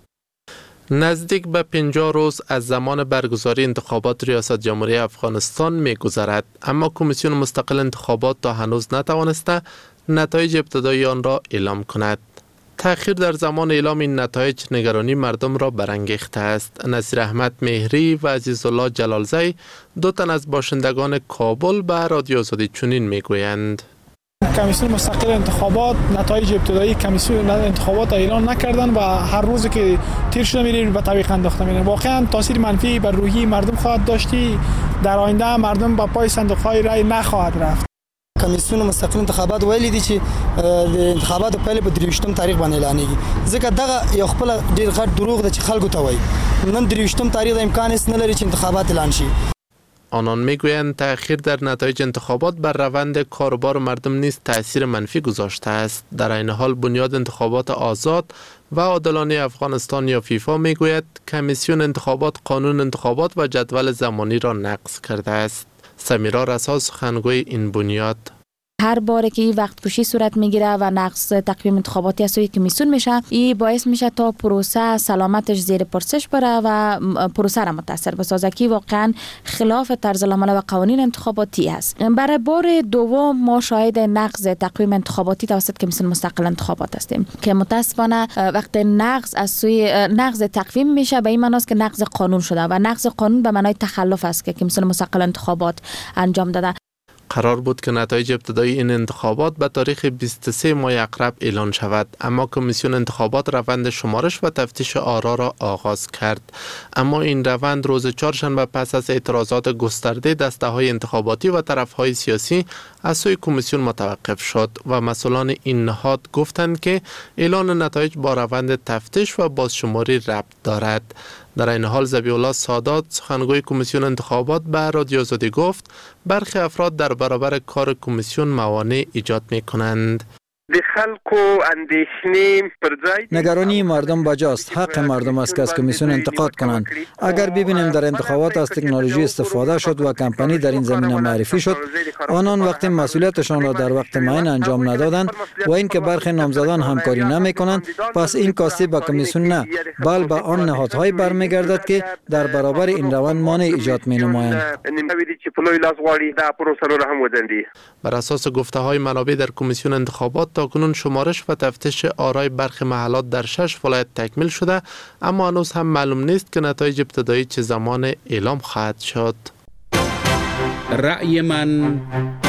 نزدیک به پنجاه روز از زمان برگزاری انتخابات ریاست جمهوری افغانستان می گذرد، اما کمیسیون مستقل انتخابات تا هنوز نتوانسته نتایج ابتدایی آن را اعلام کند. تأخیر در زمان اعلام این نتایج نگرانی مردم را برانگیخته است. نصیر احمد مهری و عزیزالله جلالزی، دو تن از باشندگان کابل، به رادیو آزادی چنین میگویند. کمیسیون مستقل انتخابات نتایج ابتدایی کمیسیون انتخابات اعلام نکردن و هر روزی که تیر شده میره به تعویق انداخته میره. واقعا تاثیر منفی بر روحی مردم خواهد داشتی. در آینده مردم با پای صندوق‌های رای نخواهد رفت. کمیسیون مستقل انتخابات ویلي دي چې د انتخاباتو پایله په درویشتم تاریخ باندې اعلانېږي، ځکه دغه یو خپل ډېر غټ دروغ ده چې خلکو ته وایي. نن درویشتم تاریخ د امکان هیڅ نه لري چې انتخابات اعلان شي. آنان میگویند تأخیر در نتایج انتخابات بر روند کاروبار مردم نیز تأثیر منفی گذاشته است. در این حال بنیاد انتخابات آزاد و عادلانه افغانستان یا فیفا میگوید کمیسیون انتخابات قانون انتخابات و جدول زمانی را نقض کرده است. سمیرا رسا، سخنگوی این بنیاد: هر باره که این وقت کشی صورت میگیره و نقص تقویم انتخاباتی از سوی کمیسیون میشه، این باعث میشه تا پروسه سلامتش زیر پرسش بره و پروسه را متاثر بسازه که واقعا خلاف طرز العمل و قوانین انتخاباتی است. برای بار دوم ما شاهد نقض تقویم انتخاباتی توسط کمیسیون مستقل انتخابات هستیم که متاسفانه وقت نقض از سوی نقض تقویم میشه به این معنی است که نقض قانون شده و نقض قانون به معنای تخلف است که کمیسیون مستقل انتخابات انجام داده. قرار بود که نتایج ابتدایی این انتخابات به تاریخ بیست و سه ماه اقرب اعلان شود، اما کمیسیون انتخابات روند شمارش و تفتیش آرا را آغاز کرد. اما این روند روز چهارشنبه پس از اعتراضات گسترده دسته‌های انتخاباتی و طرف‌های سیاسی از سوی کمیسیون متوقف شد و مسئولان این نهاد گفتند که اعلان نتایج با روند تفتیش و بازشماری ربط دارد. در این حال ذبیح الله سادات، سخنگوی کمیسیون انتخابات، به رادیو آزادی گفت برخی افراد در برابر کار کمیسیون موانع ایجاد می کنند. د خلکو اندیشنی پر ځای نگرانی مردم بجاست. حق مردم است که از کمیسیون انتقاد کنند. اگر ببینیم در انتخابات از تکنولوژی استفاده شد و کمپانی در این زمینه معرفی شد، آنان وقتی مسئولیتشان را در وقت معین انجام ندادند و اینکه برخی نامزدان همکاری نمی کنند، پس این کاستی به کمیسیون نه، بل به آن نهادهای برمیگردد که در برابر این روند مانع ایجاد می نمایند. بر اساس گفته های منابع در کمیسیون انتخابات تاکنون شمارش و تفتیش آرای برخی محلات در شش ولایت تکمیل شده، اما هنوز هم معلوم نیست که نتایج ابتدایی چه زمان اعلام خواهد شد. رأی من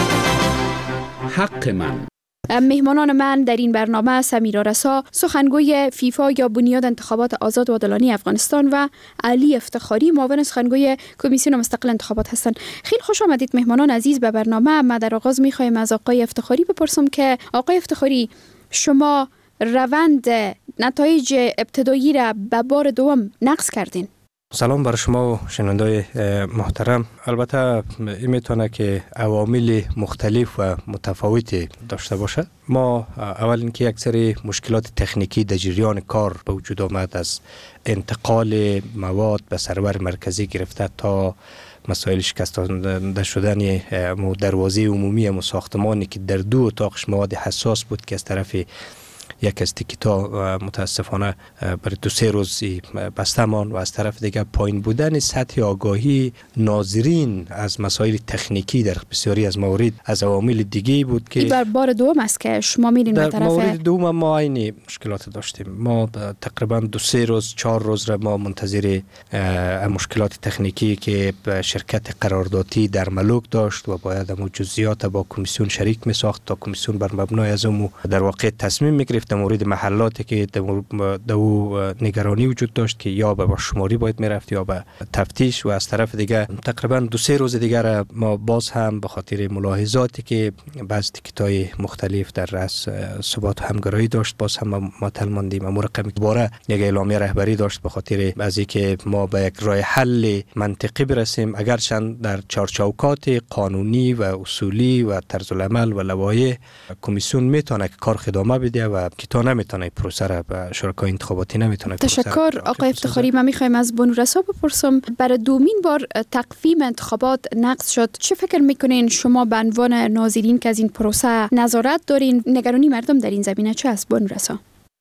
حق من. مهمانان من در این برنامه سمیرا رسا، سخنگوی فیفا یا بنیاد انتخابات آزاد و عادلانه افغانستان، و علی افتخاری، معاون سخنگوی کمیسیون مستقل انتخابات هستند. خیلی خوش آمدید مهمانان عزیز به برنامه. ما در آغاز می‌خوایم از آقای افتخاری بپرسم که آقای افتخاری، شما روند نتایج ابتدایی را به بار دوم نقض کردین. سلام بر شما و شنوندای محترم. البته این میتونه که عوامل مختلف و متفاوتی داشته باشه. ما اول اینکه یک سری مشکلات تکنیکی در جریان کار به وجود آمد، از انتقال مواد به سرور مرکزی گرفته تا مسائل شکستانده شدن دروازه عمومی ساختمانی که در دو اتاقش مواد حساس بود که از طرف یک از تیکیتا متاسفانه برای دو سه روز بسته ماند، و از طرف دیگه پایین بودن سطح آگاهی ناظرین از مسائل تکنیکی در بسیاری از موارد از عوامل دیگه بود که بر بار دوم است که شما میرین به طرف مورد دوم ما این مشکلات داشتیم. ما تقریبا دو سه روز چهار روز را ما منتظر مشکلات تکنیکی که شرکت قراردادی در ملوک داشت و باید امو جزئیات با کمیسیون شریک می ساخت تا کمیسیون بر مبنای از امو در واقع تصمیم می گرفت در مورد محلاتی که در او نگرانی وجود داشت که یا به شماری باید میرفت یا به تفتیش. و از طرف دیگه تقریبا دو سه روز دیگر ما باز هم به خاطر ملاحظاتی که بعض تیکت‌های مختلف در رأس ثبات همگرایی داشت باز هم معطل ماندیم. امور رقمی دوباره یک اعلامیه رهبری داشت به خاطر از اینکه ما به یک راه حل منطقی برسیم، اگرچند در چارچوکات قانونی و اصولی و طرز العمل و لوایح کمیسیون میتونه که کار ادامه بده و که تا نمیتونه پروسه را به شرکای انتخاباتی نمیتونه. تشکر آقای افتخاری. من میخوایم از بانو رسا بپرسم، برای دومین بار تقویم انتخابات نقض شد. چه فکر میکنین شما به عنوان ناظرین که از این پروسه نظارت دارین؟ نگرانی مردم در این زمینه چه است بانو رسا؟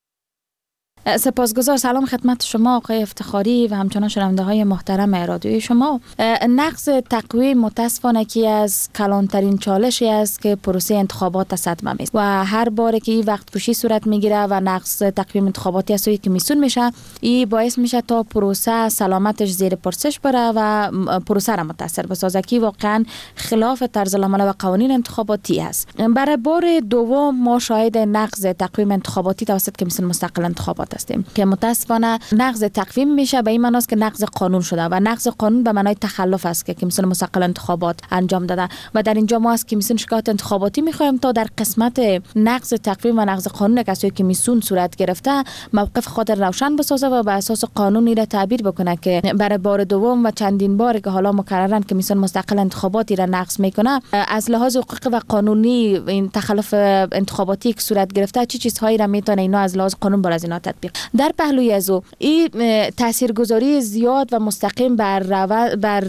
سپاسگزار. سلام خدمت شما آقای افتخاری و همچنان شنونده های محترم رادیوی شما. نقض تقویم متاسفانه که از کلانترین چالشی است که پروسه انتخابات صدمه است و هر بار که این وقت کشی صورت میگیره و نقض تقویم انتخاباتی از سوی کمیسیون میشه، این باعث میشه تا پروسه سلامتش زیر پرسش بره و پروسه را متاثر بسازه که واقعا خلاف طرز العمل و قوانین انتخاباتی است. برای بار دوم ما شاهد نقض تقویم انتخاباتی توسط کمیسیون مستقل انتخابات هستیم که متاسفانه نقض تقویم میشه به این معنی است که نقض قانون شده و نقض قانون به معنای تخلف است که کمیسیون مستقل انتخابات انجام داده و در اینجا ما از کمیسیون شکایت انتخاباتی میخوایم تا در قسمت نقض تقویم و نقض قانون که از سوی کمیسیون صورت گرفته موقف خود روشن بسازه و به اساس قانونی را تعبیر بکنه که برای بار دوم و چندین بار که حالا مکررن کمیسیون مستقل انتخاباتی را نقض میکنه از لحاظ حقوقی و قانونی این تخلف انتخاباتی که صورت گرفته چه چی چیزهایی را میتونه اینا از لحاظ قانون بر از اینا تطبیق. در پهلوی از او این تاثیرگذاری زیاد و مستقیم بر رو... بر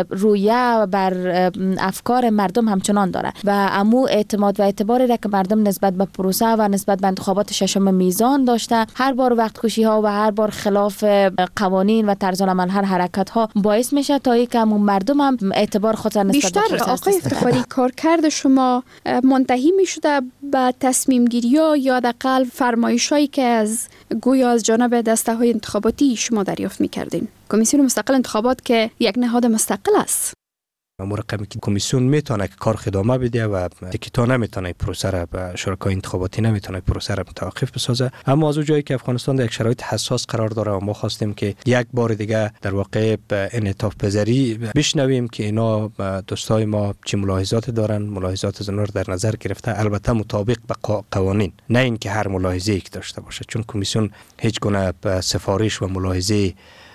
رویه و بر افکار مردم همچنان داره و امو اعتماد و اعتباری را که مردم نسبت به پروسه و نسبت به انتخابات ششم میزان داشته، هر بار وقت کشی ها و هر بار خلاف قوانین و طرز العمل هر حرکت ها باعث میشه تا یک امو مردم هم اعتبار خود نسبت بیشتر به پروسه آقای افتخاری کارکرد شما منتهی میشده به تصمیم گیری ها یا حداقل فرمایشایی که از گویا از جانب دسته های انتخاباتی شما دریافت میکردین؟ کمیسیون مستقل انتخابات که یک نهاد مستقل است، امور رقمی که کمیسیون میتونه که کار ادامه بده و تکیتا نمیتونه پروسه را به شرکای انتخاباتی نمیتونه پروسه را متوقف بسازه. اما از اون جایی که افغانستان در یک شرایط حساس قرار داره و ما خواستیم که یک بار دیگه در واقع به انعطاف پذیری بشنویم که اینا دوستای ما چه ملاحظات دارن، ملاحظات از اونها در نظر گرفته، البته مطابق به قوانین، نه اینکه هر ملاحظه‌ای که داشته باشه، چون کمیسیون هیچ گونه سفارش و ملاحظه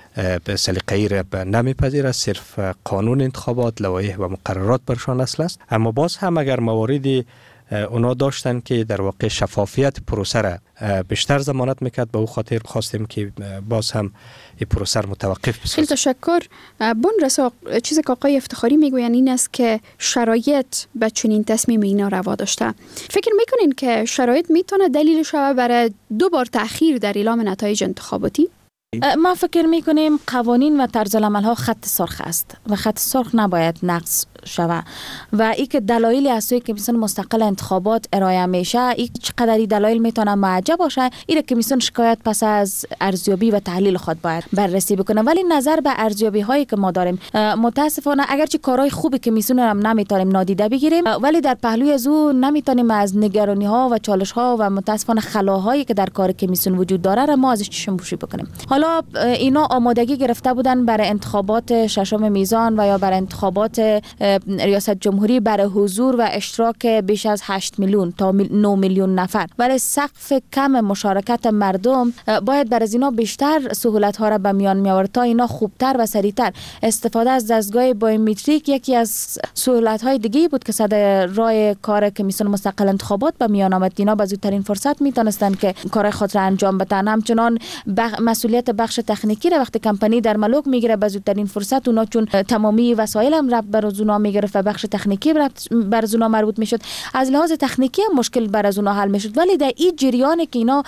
به سلیقه‌ای را نمیپذیرد، صرف قانون انتخابات، لوایح و مقررات برشان اصل است. اما باز هم اگر مواردی اونا داشتن که در واقع شفافیت پروسه را بیشتر ضمانت میکرد. به او خاطر خواستیم که باز هم این پروسه متوقف بسازیم. خیلی تشکر. بون رسا چیزی که آقای افتخاری میگوین این است که شرایط به چنین تصمیم اینا روا داشته. فکر میکنین که شرایط میتونه دلیل شوه برای دو بار تأخیر در اعلام نتایج انتخاباتی؟ ما فکر میکنیم قوانین و طرز العمل ها خط سرخ است و خط سرخ نباید نقض شوه و ای که دلایل از سوی کمیسیون مستقل انتخابات ارائه میشه، ای چقدر دلایل میتونه معجب باشه، این کمیسیون شکایت پس از ارزیابی و تحلیل خود باید بررسی بکنه. ولی نظر به ارزیابی هایی که ما داریم متاسفانه اگرچه کارهای خوبی کمیسیون هم نمیتونیم نادیده بگیریم، ولی در پهلوی از او نمیتونیم از نگرانی ها و چالش ها و متاسفانه خلاهایی که در کار کمیسیون وجود داره را ما ازش چشم پوشی بکنیم. حالا اینا آمادگی گرفته بودن برای انتخابات ششم میزان و یا برای انتخابات ریاست جمهوری برای حضور و اشتراک بیش از هشت میلیون تا نه میلیون نفر، ولی سقف کم مشارکت مردم باید بر از اینا بیشتر سهولت ها را به میان می آورد تا اینا خوبتر و سریعتر. استفاده از دستگاه بایومتریک یکی از سهولت های دیگه بود که صد راه کار کمیسیون مستقل انتخابات به میان آمد. اینا به زودترین فرصت میتونستن که کار خود را انجام بدن. همچنان بخ... مسئولیت بخش تکنیکی را وقتی کمپانی در ملوک میگیره به زودترین فرصت، اونا چون تمامی وسایل هم ربط بر از اونا میگرفت و بخش تکنیکی بر از اونا مربوط میشد، از لحاظ تکنیکی هم مشکل بر از اونا حل میشد. ولی در این جریان که اینا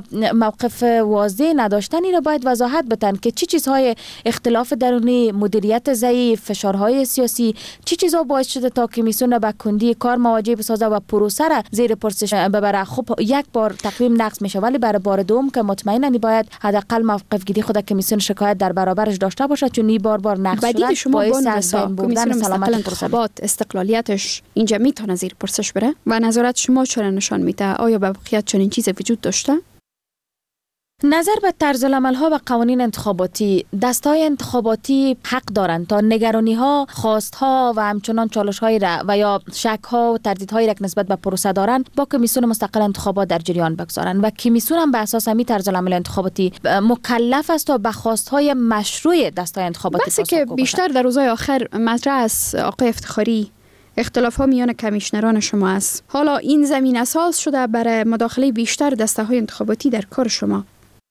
موقف واضح نداشتن، این را باید وضاحت بدن که چی چیزهای اختلاف درونی، مدیریت ضعیف، فشارهای سیاسی، چی چیزا باعث شده تا کمیسیون با کندی کار مواجه بسازه و پروسه را زیر پرسش ببره. خب یک بار تقویم نقض میشه، ولی برای بار دوم که مطمئنا باید حداقل موقف گیری خود کمیسیون شکایت در برابرش داشته باشه، چون این بار بار نقض شده. بدید شما باعث کمیسیون مستقل انتخابات استقلالیتش اینجا میتونه زیر پرسش بره و نظارت شما چرا نشان میده؟ آیا به بقیت چنین چیزی وجود داشته؟ نظر به طرز العمل ها و قوانین انتخاباتی، دستای انتخاباتی حق دارند تا نگرانی ها، خواست ها و همچنان چالش های را و یا شک ها و تردید های را که نسبت به پروسه دارند با کمیسیون مستقل انتخابات در جریان بگذارند و کمیسیون هم به اساس همین طرز العمل انتخاباتی مکلف است تا به خواست های مشروع دستای انتخاباتی بحثی که بیشتر در روزهای آخر مطرح است آقای افتخاری، اختلاف ها میان کمیشنران شما است. حالا این زمین اساس شده برای مداخله بیشتر دسته های انتخاباتی در کار شما.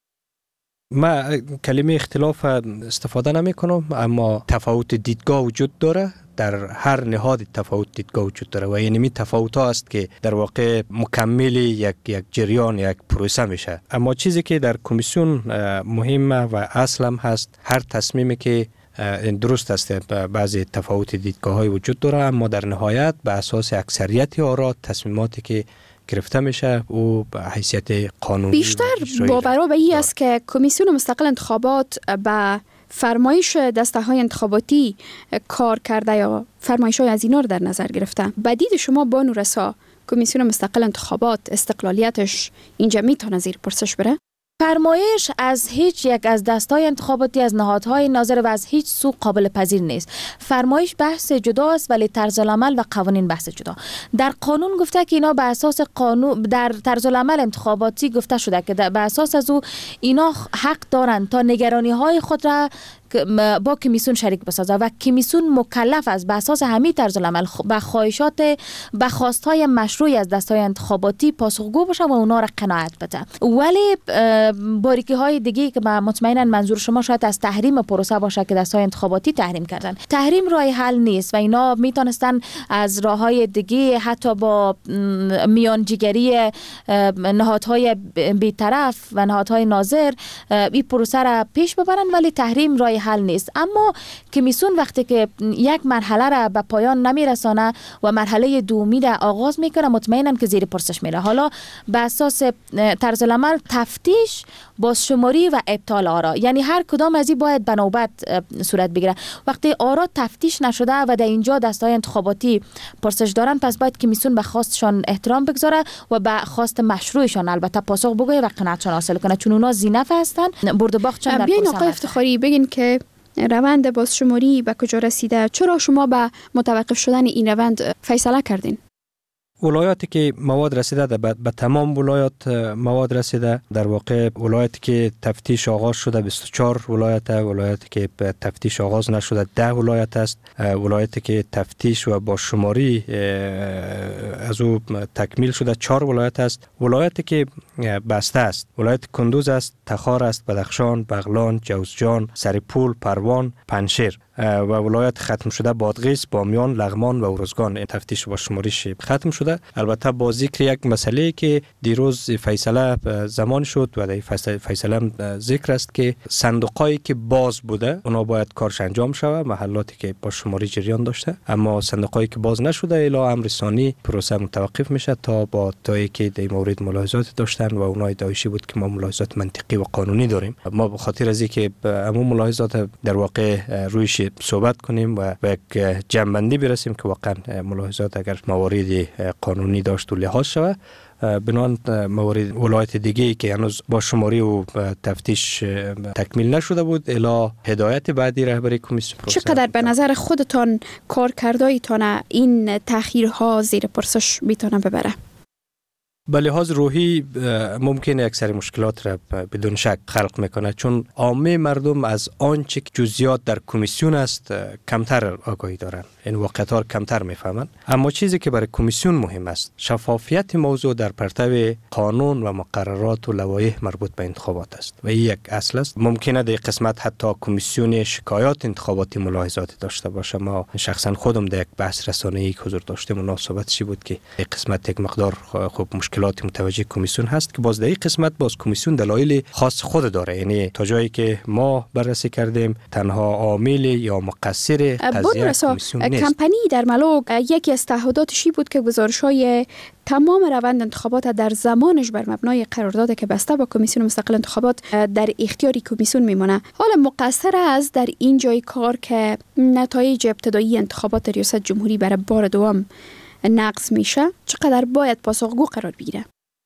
ما کلمه اختلاف استفاده نمی کنم، اما تفاوت دیدگاه وجود داره. در هر نهاد تفاوت دیدگاه وجود داره و یعنی می تفاوت ها است که در واقع مکمل یک یک جریان، یک پروسه میشه. اما چیزی که در کمیسیون مهمه و اصل هم هست، هر تصمیمی که درست است بعضی تفاوت دیدگاه های وجود داره، اما در نهایت به اساس اکثریت آرا تصمیماتی که گرفته میشه او به حیثیت قانونی بیشتر باور به این است که کمیسیون مستقل انتخابات به فرمایش دسته های انتخاباتی کار کرده یا فرمایش های از اینا رو در نظر گرفته. بدید شما بانو رسا کمیسیون مستقل انتخابات استقلالیتش اینجا میتونه زیر پرسش بره؟ فرمایش از هیچ یک از دستای انتخاباتی از نهادهای ناظر و از هیچ سو قابل پذیر نیست. فرمایش بحث جداست ولی طرز العمل و قوانین بحث جدا. در قانون گفته که اینا به اساس قانون، در طرز العمل انتخاباتی گفته شده که به اساس از او اینا حق دارند تا نگرانی های خود را با کمیسیون شریک بسازه و کمیسیون مکلف است به اساس همین طرز العمل به خواهشات به خواستهای مشروعی از دستای انتخاباتی پاسخگو باشه و اونا را قناعت بده. ولی باریکی های دیگه که مطمئنا منظور شما شاید از تحریم پروسه باشه که دستای انتخاباتی تحریم کردن. تحریم راه حل نیست و اینا میتونستن از راههای دیگه حتی با میانجیگری نهادهای بی‌طرف و نهادهای ناظر این پروسه را پیش ببرن، ولی تحریم راه حل نیست. اما کمیسیون وقتی که یک مرحله را به پایان نمیرسانه و مرحله دومی را آغاز میکنه، مطمئنم که زیر پرسش میره. حالا به اساس طرز العمل تفتیش، بازشماری و ابطال آرا، یعنی هر کدام از این باید به نوبت صورت بگیره. وقتی آرا تفتیش نشده و در اینجا دستای انتخاباتی پرسش دارن، پس باید کمیسیون به خواستشان احترام بگذاره و به خواست مشروعشان البته پاسخ بگوید و قناعتشان حاصل کنه، چون اونا زینف هستن. برد و باخت چند در بیاین آقای افتخاری بگین که روند بازشماری به کجا رسیده؟ چرا شما به متوقف شدن این روند فیصله کردین؟ ولایاتی که مواد رسیده به, به تمام ولایات مواد رسیده. در واقع ولایاتی که تفتیش آغاز شده بیست و چهار ولایت، ولایاتی که تفتیش آغاز نشده ده ولایت است، ولایاتی که تفتیش و با شماری از او تکمیل شده چهار ولایت است، ولایاتی که بسته است ولایت کندوز است، تخار است، بدخشان، بغلان، جوزجان، سریپول، پروان، پنشیر و ولایت ختم شده بادغیس، بامیان، لغمان و ارزگان. این تفتیش با شماریش ختم شده. البته با ذکر یک مسئله که دیروز فیصله زمان شد و در فیصله ذکر است که صندوقایی که باز بوده اونا باید کارش انجام شود، محلاتی که با شماری جریان داشته، اما صندوقایی که باز نشده الی امر ثانی پروسه متوقف میشه تا با تایی که در مورد ملاحظات داشتن و اونای دایشی بود که ما ملاحظات منطقی و قانونی داریم. ما به خاطر از اینکه عموم ملاحظات در واقع رویش صحبت کنیم و به یک جنبندی برسیم که واقعا ملاحظات اگر موارد قانونی داشت و لحاظ شود، بنان موارد ولایت دیگه که هنوز با شماری و تفتیش تکمیل نشده بود الی هدایت بعدی رهبری کمیسیون. چقدر به نظر خودتان کارکردایتان این تأخیرها زیر پرسش میتونه ببره؟ به لحاظ روحی ممکنه اکثر مشکلات را بدون شک خلق میکنه، چون عامه مردم از آنچه که جزئیات در کمیسیون است کمتر آگاهی دارن، این واقعیت ها کمتر میفهمند. اما چیزی که برای کمیسیون مهم است شفافیت موضوع در پرتو قانون و مقررات و لوایح مربوط به انتخابات است و این یک اصل است. ممکنه در قسمت حتی کمیسیون شکایات انتخاباتی ملاحظاتی داشته باشه. ما شخصا خودم در یک بحث رسانه‌ای که حضور داشتم مناسبتشی بود که در قسمت یک مقدار خوب مشکل متوجه کمیسیون هست که باز در این قسمت باز کمیسیون دلایل خاص خود داره، یعنی تا جایی که ما بررسی کردیم تنها عامل یا مقصر قضیه کمیسیون نیست. کمپانی در ملوک یکی از تعهداتشی بود که گزارش‌های تمام روند انتخابات در زمانش بر مبنای قرارداد که بسته با کمیسیون مستقل انتخابات در اختیاری کمیسیون میمونه. حالا مقصر از در این جای کار که نتایج ابتدایی انتخابات ریاست جمهوری برای بار دوم نقض میشه، چقدر باید پاسخگو قرار بگیره؟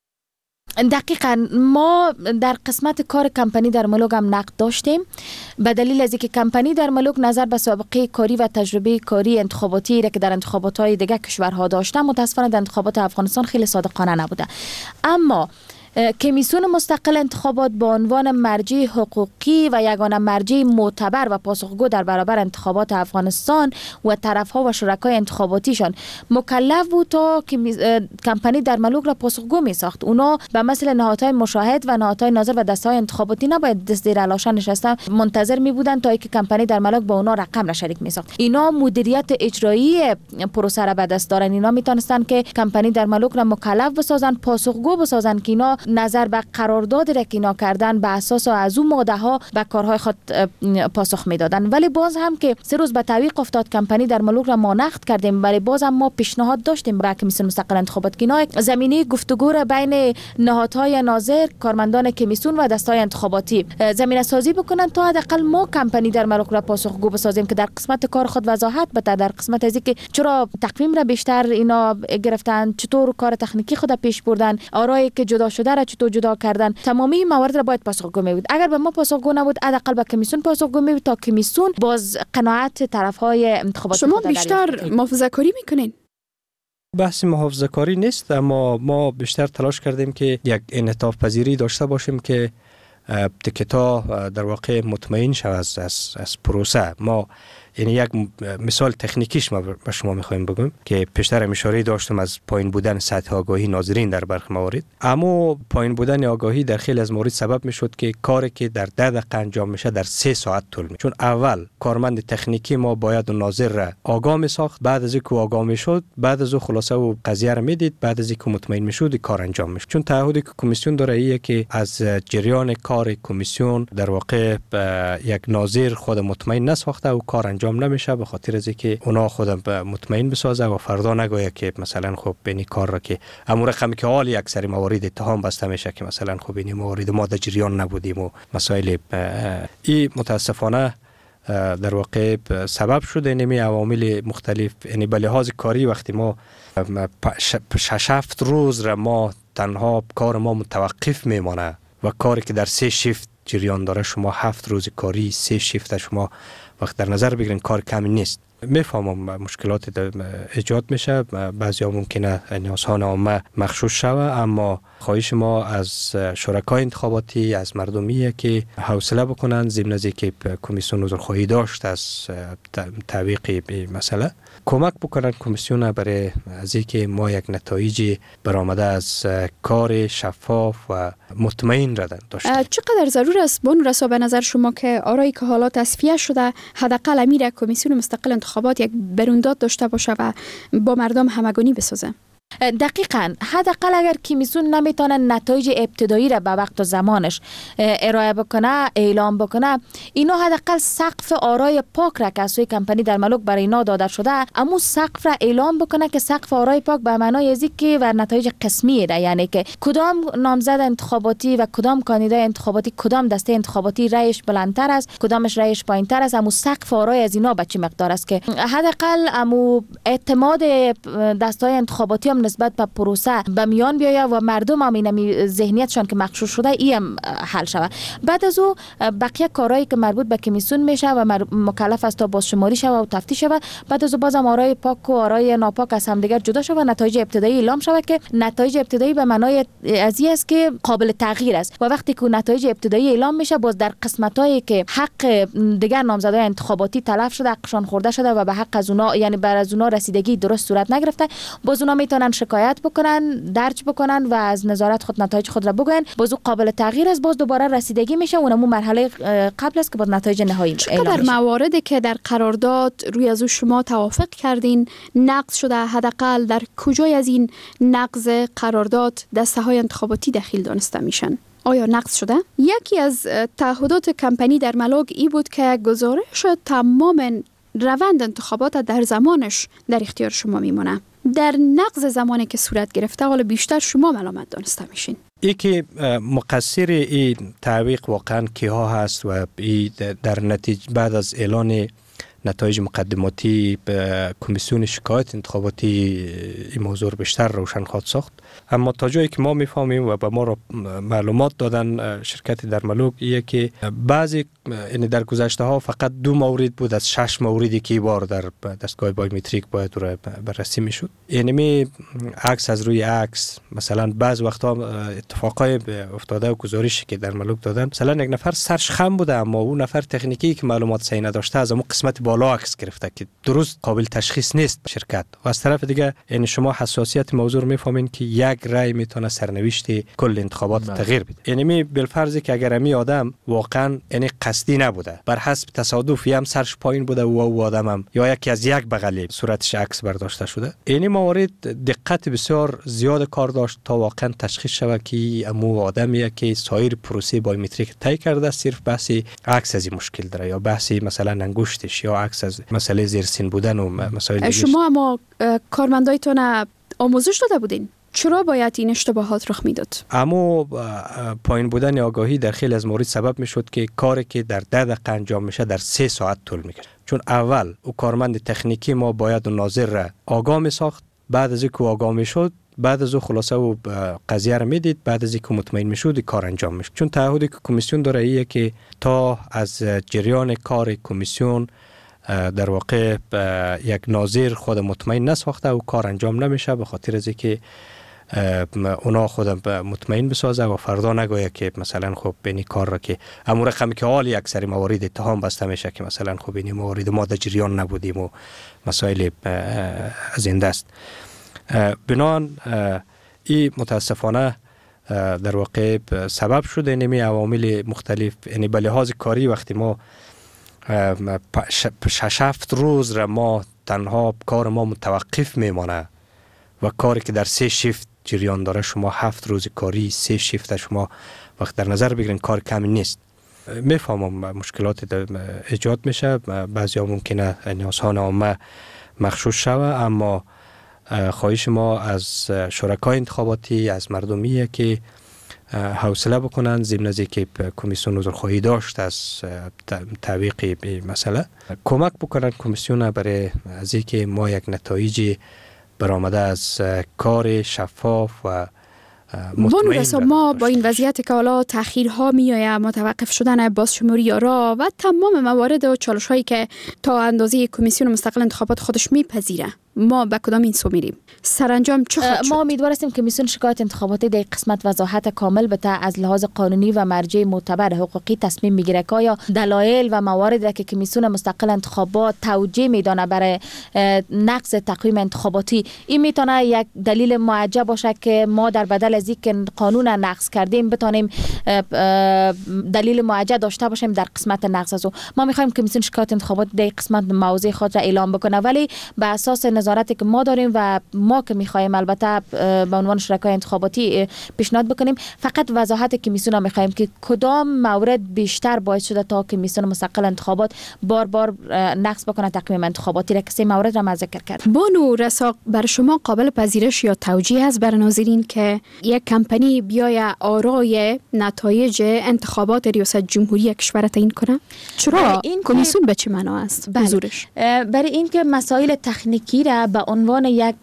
دقیقاً ما در قسمت کار کمپانی در ملوک هم نقد داشتیم به دلیل از اینکه کمپانی در ملوک نظر به سابقه کاری و تجربه کاری انتخاباتی را که در انتخابات‌های دیگر کشورها داشته متاسفانه در انتخابات افغانستان خیلی صادقانه نبوده. اما کمیسیون مستقل انتخابات با عنوان مرجع حقوقی و یگانه مرجع معتبر و پاسخگو در برابر انتخابات افغانستان و طرفها و شرکای انتخاباتیشان مکلف بود تا کمپانی در ملوک را پاسخگو می ساخت. اونا به مثل نهادهای مشاهد و نهادهای ناظر و دسته‌های انتخاباتی نباید دست زیر لاشه نشسته منتظر می بودن تا اینکه کمپانی در ملوک با اونا رقم را شریک می ساخت. اینا مدیریت اجرایی پروسه را به دست دارن. اینا می تونستن که کمپانی در ملوک را مکلف بسازن، پاسخگو بسازن که اینا نظر به قرارداد را که اینا کردن به اساس از اون ماده ها به کارهای خود پاسخ میدادن. ولی باز هم که سه روز به تعویق افتاد کمپانی در ملوک را ما نقد کردیم، ولی باز هم ما پیشنهاد داشتیم به کمیسیون مستقل انتخابات که اینا زمینه گفتگو را بین نهادهای ناظر، کارمندان کمیسیون و دسته‌های انتخاباتی زمینه سازی بکنن تا حداقل ما کمپانی در ملوک را پاسخگو بسازیم که در قسمت کار خود وضاحت بده، در قسمت از اینکه چرا تقویم را بیشتر اینا گرفتن، چطور کار تکنیکی خود پیش بردن، آرایی که جدا شده را چطور جدا کردن، تمامی موارد را باید پاسخگو می بود. اگر به ما پاسخگو نبود حداقل به کمیسیون پاسخگو می بود تا کمیسیون باز قناعت طرفهای انتخابات. شما بیشتر محافظه‌کاری میکنین؟ بحث محافظه‌کاری نیست، اما ما بیشتر تلاش کردیم که یک انعطاف پذیری داشته باشیم که تکتا در واقع مطمئن شود از, از, از پروسه. ما یعنی یک مثال تکنیکیش ما به شما میخوایم بگم که پیشتر اشاره داشتم از پایین بودن سطح آگاهی ناظرین در برخی موارد، اما پایین بودن آگاهی در خیلی از موارد سبب میشد که کاری که در ده دقیقه انجام میشه در سه ساعت طول میشه. چون اول کارمند تکنیکی ما باید و ناظر را آگاه میساخت، بعد از اینکه آگاه میشد بعد از خلاصه و قضیه را میدید، بعد از اینکه مطمئن میشد کار انجام میشه. چون تعهدی که کمیسیون داره ایه که از جریان کار کمیسیون در واقع یک ناظر خود مطمئن نساخته و کار انجام نمیشه، به خاطر از اینکه اونا خودم مطمئن بسازه و فردا نگویه که مثلا خب بینی کار را که امور رقمی که حالی اکثر موارد اتهام بسته میشه که مثلا خب بینی موارد ما در جریان نبودیم و مسائل ای متاسفانه در واقع سبب شده نمی عوامل مختلف. یعنی به لحاظ کاری وقتی ما شش هفت روز را ما تنها کار ما متوقف میمانه و کاری که در سه شیفت جریان داره، شما هفت روز کاری سه شیفت شما وقت در نظر بگیرین کار کمی نیست. میفهمم مشکلات ایجاد میشه، بعضی ها ممکنه اذهان عامه مغشوش شوه، اما خواهش ما از شرکای انتخاباتی، از مردمی که حوصله بکنن ضمن از اینکه کمیسیون عذرخواهی داشت از تعویق مسئله، کمک بکنن کمیسیون برای از اینکه ما یک نتایج برآمده از کار شفاف و مطمئن ردن داشته. چقدر ضرور است بون رسا به نظر شما که آرایی که حالا تصفیه شده حداقل امیر کمیسیون مستقل انتخابات یک برونداد داشته باشه و با مردم همگونی بسازه؟ دقیقاً حداقل اگر کمیسیون نمیتونه نتایج ابتدایی را به وقت و زمانش ارائه بکنه، اعلام بکنه، اینا حداقل سقف آرای پاک را که از سوی کمپانی در ملک برای اینا داده شده، اما سقف را اعلام بکنه که سقف آرای پاک به معنای از که و نتایج قسمی را، یعنی که کدام نامزد انتخاباتی و کدام کاندیدای انتخاباتی، کدام دسته انتخاباتی رأیش بلندتر است، کدامش رأیش پایینتر است، اما سقف آرای از اینا به چه مقدار است که حداقل امو اعتماد دسته‌های انتخاباتی هم نسبت به پروسه به میان بیاید و مردم هم این ذهنیتشان که مغشوش شده ای هم حل شود. بعد از او بقیه کارهایی که مربوط به کمیسیون میشه و مکلف است تا بازشماری شود و تفتیش شود، بعد از او بازم آرای پاک و آرای ناپاک از هم دیگر جدا شود و نتایج ابتدایی اعلام شود که نتایج ابتدایی به معنای از این است که قابل تغییر است و وقتی که نتایج ابتدایی اعلام میشه باز در قسمتایی که حق دیگر نامزدای انتخاباتی تلف شده، حقشان خورده شده و به حق از اونها، یعنی بر از اونها رسیدگی درست صورت نگرفته، باز اونها میتونن شکایت بکنن، درج بکنن و از نظارت خود نتایج خود را بگن، باز قابل تغییر است، باز دوباره رسیدگی میشه، اونمو مرحله قبل است که باز نتایج نهایی اعلام میشه. در مواردی که در قرارداد روی از شما توافق کردین نقض شده، حداقل در کجای از این نقض قرارداد دسته های انتخاباتی دخیل دانسته میشن؟ آیا نقض شده؟ یکی از تعهدات کمپانی در ملوگ ای بود که گزارش تمام روند انتخابات در زمانش در اختیار شما میمونه. در نقض زمانی که صورت گرفته حالا بیشتر شما ملامت دانسته میشین. ای که مقصر این تعویق واقعا کیها هست و در نتیجه بعد از اعلان نتایج مقدماتی به کمیسیون شکایت انتخاباتی این موضوع بیشتر روشن خواهد ساخت، اما تا جایی که ما میفهمیم و به ما را معلومات دادن شرکت در ملوک ایه که بعضی یعنی در گذشته ها فقط دو مورد بود از شش موردی که بار در دستگاه بایومتریک باید رو بررسی میشد. یعنی می عکس از روی عکس، مثلا بعض وقتا اتفاقای افتاده و گزارشی که در ملوک دادن، مثلا یک نفر سرش خم بوده اما اون نفر تکنیکی که معلومات صحیح نداشته از اون قسمت بالا عکس گرفته که درست قابل تشخیص نیست شرکت. و از طرف دیگه یعنی شما حساسیت موضوع میفهمین که یک رای میتونه سرنوشت کل انتخابات تغییر بده. یعنی می بالفرض که اگر می آدم واقعا یعنی قصدی نبوده، بر حسب تصادفی هم سرش پایین بوده و او آدم هم یا یکی از یک بغلی صورتش عکس برداشته شده، یعنی موارد دقت بسیار زیاد کار داشت تا واقعا تشخیص شود که امو آدمیه که سایر پروسه بایومتریک طی کرده، صرف بحثی عکس از مشکل داره یا بحثی مثلا انگشتش یا عکس از مسئله زیر سن بودن و مسائل دیگه. شما اما کارمندایتون آموزش داده بودین؟ چرا باید این اشتباهات رخ میداد؟ اما پایین بودن آگاهی در خیلی از مورد سبب میشد که کاری که در ده دقیقه انجام میشه در سه ساعت طول میکشه. چون اول او کارمند تکنیکی ما باید ناظر را آگاه میساخت، بعد از اینکه آگاه میشد بعد از او خلاصه و قضیه را میدید، بعد از اینکه مطمئن میشد کار انجام میشد. چون تعهدی که کمیسیون داره ایه که تا از جریان کار کمیسیون در واقع یک ناظر خود مطمئن نساخته و کار انجام نمیشه، به خاطر از اینکه اونا خود مطمئن بسازه و فردا نگویه که مثلا خب بینی کار را که امور رقمی که حالی اکثر موارد اتهام بسته میشه که مثلا خب بینی موارد ما در جریان نبودیم و مسائل از این دست. بنان این متاسفانه در واقع سبب شده نمی عوامل مختلف، یعنی به لحاظ کاری وقتی ما شش هفت روز را ما تنها کار ما متوقف میمانه و کاری که در سه شیفت جریان داره، شما هفت روز کاری سه شیفت شما وقت در نظر بگیرین کار کمی نیست. میفهمم مشکلات ایجاد میشه، بعضی ها ممکنه اذهان عامه مغشوش شوه، اما خواهش ما از شرکای انتخاباتی، از مردمیه که حوصله بکنن ضمن از اینکه کمیسیون عذرخواهی داشت از تعویق مسئله، کمک بکنن کمیسیون برای از اینکه ما یک نتایج برآمده از کار شفاف و مطمئن رسا ما با این وضعیت که حالا تأخیرها میآید، متوقف شدن بازشماری آرا و تمام موارد و چالش هایی که تا اندازه کمیسیون مستقل انتخابات خودش میپذیره، ما به کدام این سو میریم؟ سرانجام چه خواهد شد؟ ما امیدوار هستیم کمیسیون شکایت انتخاباتی در قسمت وضاحت کامل بده، از لحاظ قانونی و مرجع معتبر حقوقی تصمیم بگیره که آیا دلایل و مواردی که کمیسیون مستقل انتخابات توجیه میدانه برای نقض تقویم انتخاباتی، این میتونه یک دلیل معجب باشه که ما در بدل از اینکه قانون نقض کردیم بتونیم دلیل معجب داشته باشیم در قسمت نقض از او. ما میخوایم کمیسیون شکایت انتخابات در قسمت موضوع خود را اعلام بکنه، ولی به اساس نظارتی که ما داریم و ما که میخوایم البته به عنوان شرکای انتخاباتی پیشنهاد بکنیم، فقط وضاحت کمیسیون را میخوایم که کدام مورد بیشتر باعث شده تا کمیسیون مستقل انتخابات بار بار نقض بکنه تقویم انتخاباتی را، که سه مورد را ذکر کرد. بانو رسا، بر شما قابل پذیرش یا توجیه است بر ناظرین که یک کمپانی بیای آرای نتایج انتخابات ریاست جمهوری کشور تعیین کنه؟ چرا؟ این کمیسیون به چه معنا است حضورش؟ برای اینکه مسائل تکنیکی را به عنوان یک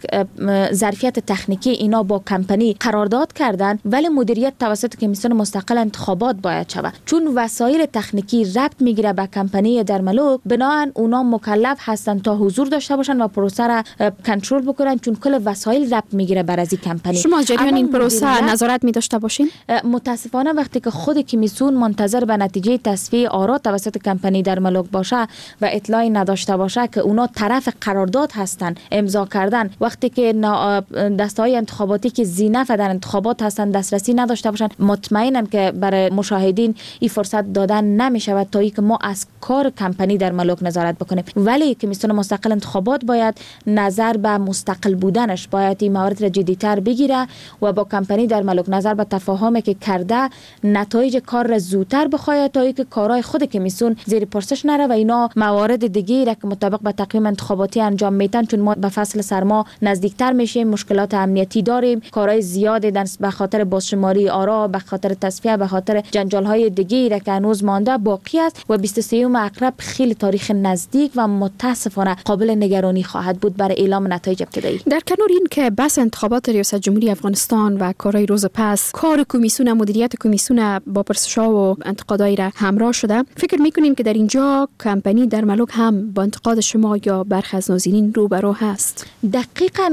ظرفیت تکنیکی اینا با کمپانی قرارداد کردن، ولی مدیریت توسط کمیسیون مستقل انتخابات باید شود، چون وسایل تکنیکی ربط میگیره به کمپانی در ملوک، بنابراین اونا مکلف هستن تا حضور داشته باشن و پروسه را کنترل بکنن، چون کل وسایل ربط میگیره بر از این کمپانی. شما جریان این پروسه نظارت می داشته باشین؟ متاسفانه وقتی که خود کمیسیون منتظر به نتیجه تصفیه آرا توسط کمپانی در ملوک باشه و اطلاعی نداشته باشه که اونا طرف قرارداد هستن، امضا کردن، وقتی که دسته‌های انتخاباتی که ذی‌نفع در انتخابات هستن دسترسی نداشته باشن، مطمئنم که برای مشاهدین این فرصت دادن نمیشه و تا اینکه ما از کار کمپانی در ملوک نظارت بکنیم. ولی کمیسیون مستقل انتخابات باید نظر به مستقل بودنش، باید این موارد را جدی‌تر بگیره و با کمپانی در ملوک نظر به تفاهمی که کرده نتایج کار را زودتر بخواهد تا اینکه کارهای خود کمیسیون زیر پرسش نره و اینا موارد دیگه را که مطابق با تقویم انتخاباتی انجام میدن، چون ما به فصل سرما نزدیکتر میشیم، مشکلات امنیتی داریم، کارهای زیادی به خاطر بازشماری آرا، به خاطر تصفیه، به خاطر جنجال‌های دیگه را که هنوز مانده باقی است و بیست و سوم عقرب خیلی تاریخ نزدیک و متاسفانه قابل نگرانی خواهد بود برای اعلام نتایج ابتدایی. در کنار این که بس انتخابات ریاست جمهوری افغانستان و کارهای روز پس، کار کمیسیون، مدیریت کمیسیون با پرسش‌ها و انتقادایی را همراه شده، فکر می‌کنیم که در اینجا کمپانی در ملوک هم با انتقاد شما یا برخی از ناظرین روبرو هست؟ دقیقاً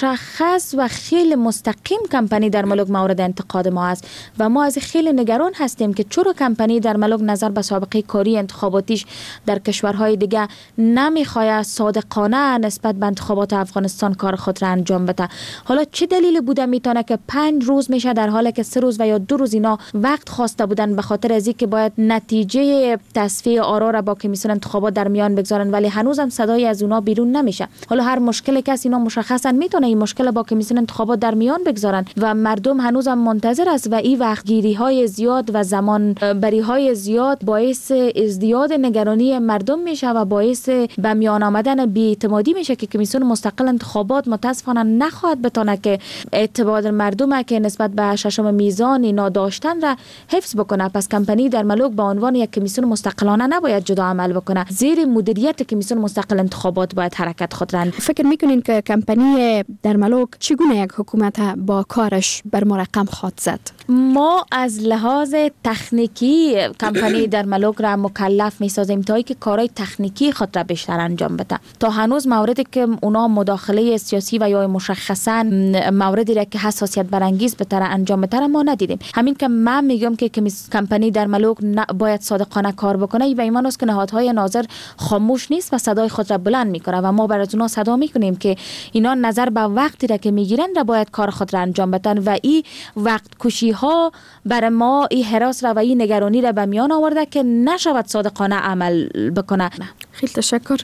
مشخص و خیلی مستقیم کمپانی در ملوک مورد انتقاد ما است و ما از خیلی نگران هستیم که چرا کمپانی در ملوک نظر به سابقه کاری انتخاباتیش در کشورهای دیگه نمیخواد صادقانه نسبت به انتخابات افغانستان کار خود را انجام بده. حالا چه دلیل بوده میتونه که پنج روز میشه در حالی که سه روز و یا دو روز اینا وقت خواسته بودن به خاطر از اینکه باید نتیجه تصفیه آرا را با کمیسیون انتخابات در میان بگذارن، ولی هنوزم صدای از اونا بیرون نمیشه. حالا هر مشکلی که اینا مشخصا میتونه این مشکل با کمیسیون انتخابات در میان بگذارن و مردم هنوزم منتظر است و این وقتگیری های زیاد و زمان بری های زیاد باعث ازدیاد نگرانی مردم میشه و باعث به میان آمدن بی‌اعتمادی میشه که کمیسیون مستقل انتخابات متاسفانه نخواهد بتونه که اعتماد مردم که نسبت به ششم میزان اینا داشتن را حفظ بکنه. پس کمپانی در ملوک به عنوان یک کمیسیون مستقلانه نباید جدا عمل بکنه، زیر مدیریت کمیسیون مستقل انتخابات باید حرکت خود را. فکر میکنین که کمپانی در ملوک چگونه یک حکومت با کارش بر ما رقم خواهد زد؟ ما از لحاظ تکنیکی کمپانی در ملوک را مکلف میسازیم تا اینکه کارهای تکنیکی خود را بیشتر انجام بده. تا هنوز موردی که اونا مداخله سیاسی و یا مشخصا موردی را که حساسیت برانگیز به طرح انجام بده ما ندیدیم. همین که من میگم که کمپانی در ملوک باید صادقانه کار بکنه و ایمان است که نهادهای ناظر خاموش نیست و صدای خود را بلند میکنه و ما برای اونا صدا میکنیم که اینا نظر به وقتی را که میگیرن را باید کار خود را انجام بدن و این وقت کشی ها برای ما این هراس را و این نگرانی را به میان آورده که نشود صادقانه عمل بکنه. خیلی تشکر.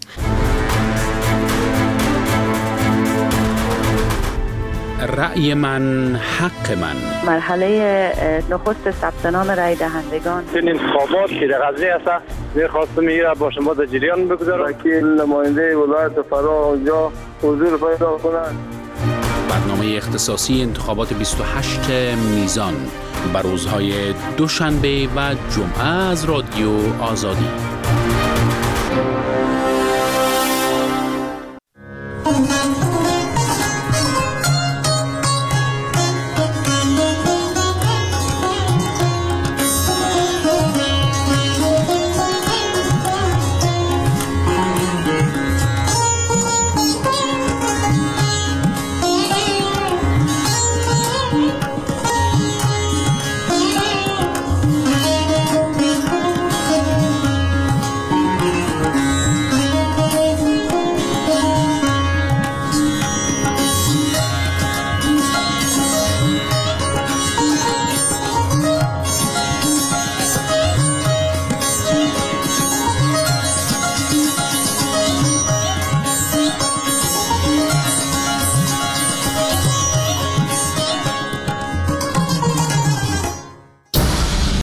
رأی من حق من. مرحله نخست ثبت نام رای دهندگان. این انتخابات که در قضیه است می‌خواستم میره با شما در جریان بگذارم که نماینده ولایت فرا اونجا حضور پیدا کنند. برنامه اختصاصی انتخابات بیست و هشت میزان بر روزهای دوشنبه و جمعه از رادیو آزادی.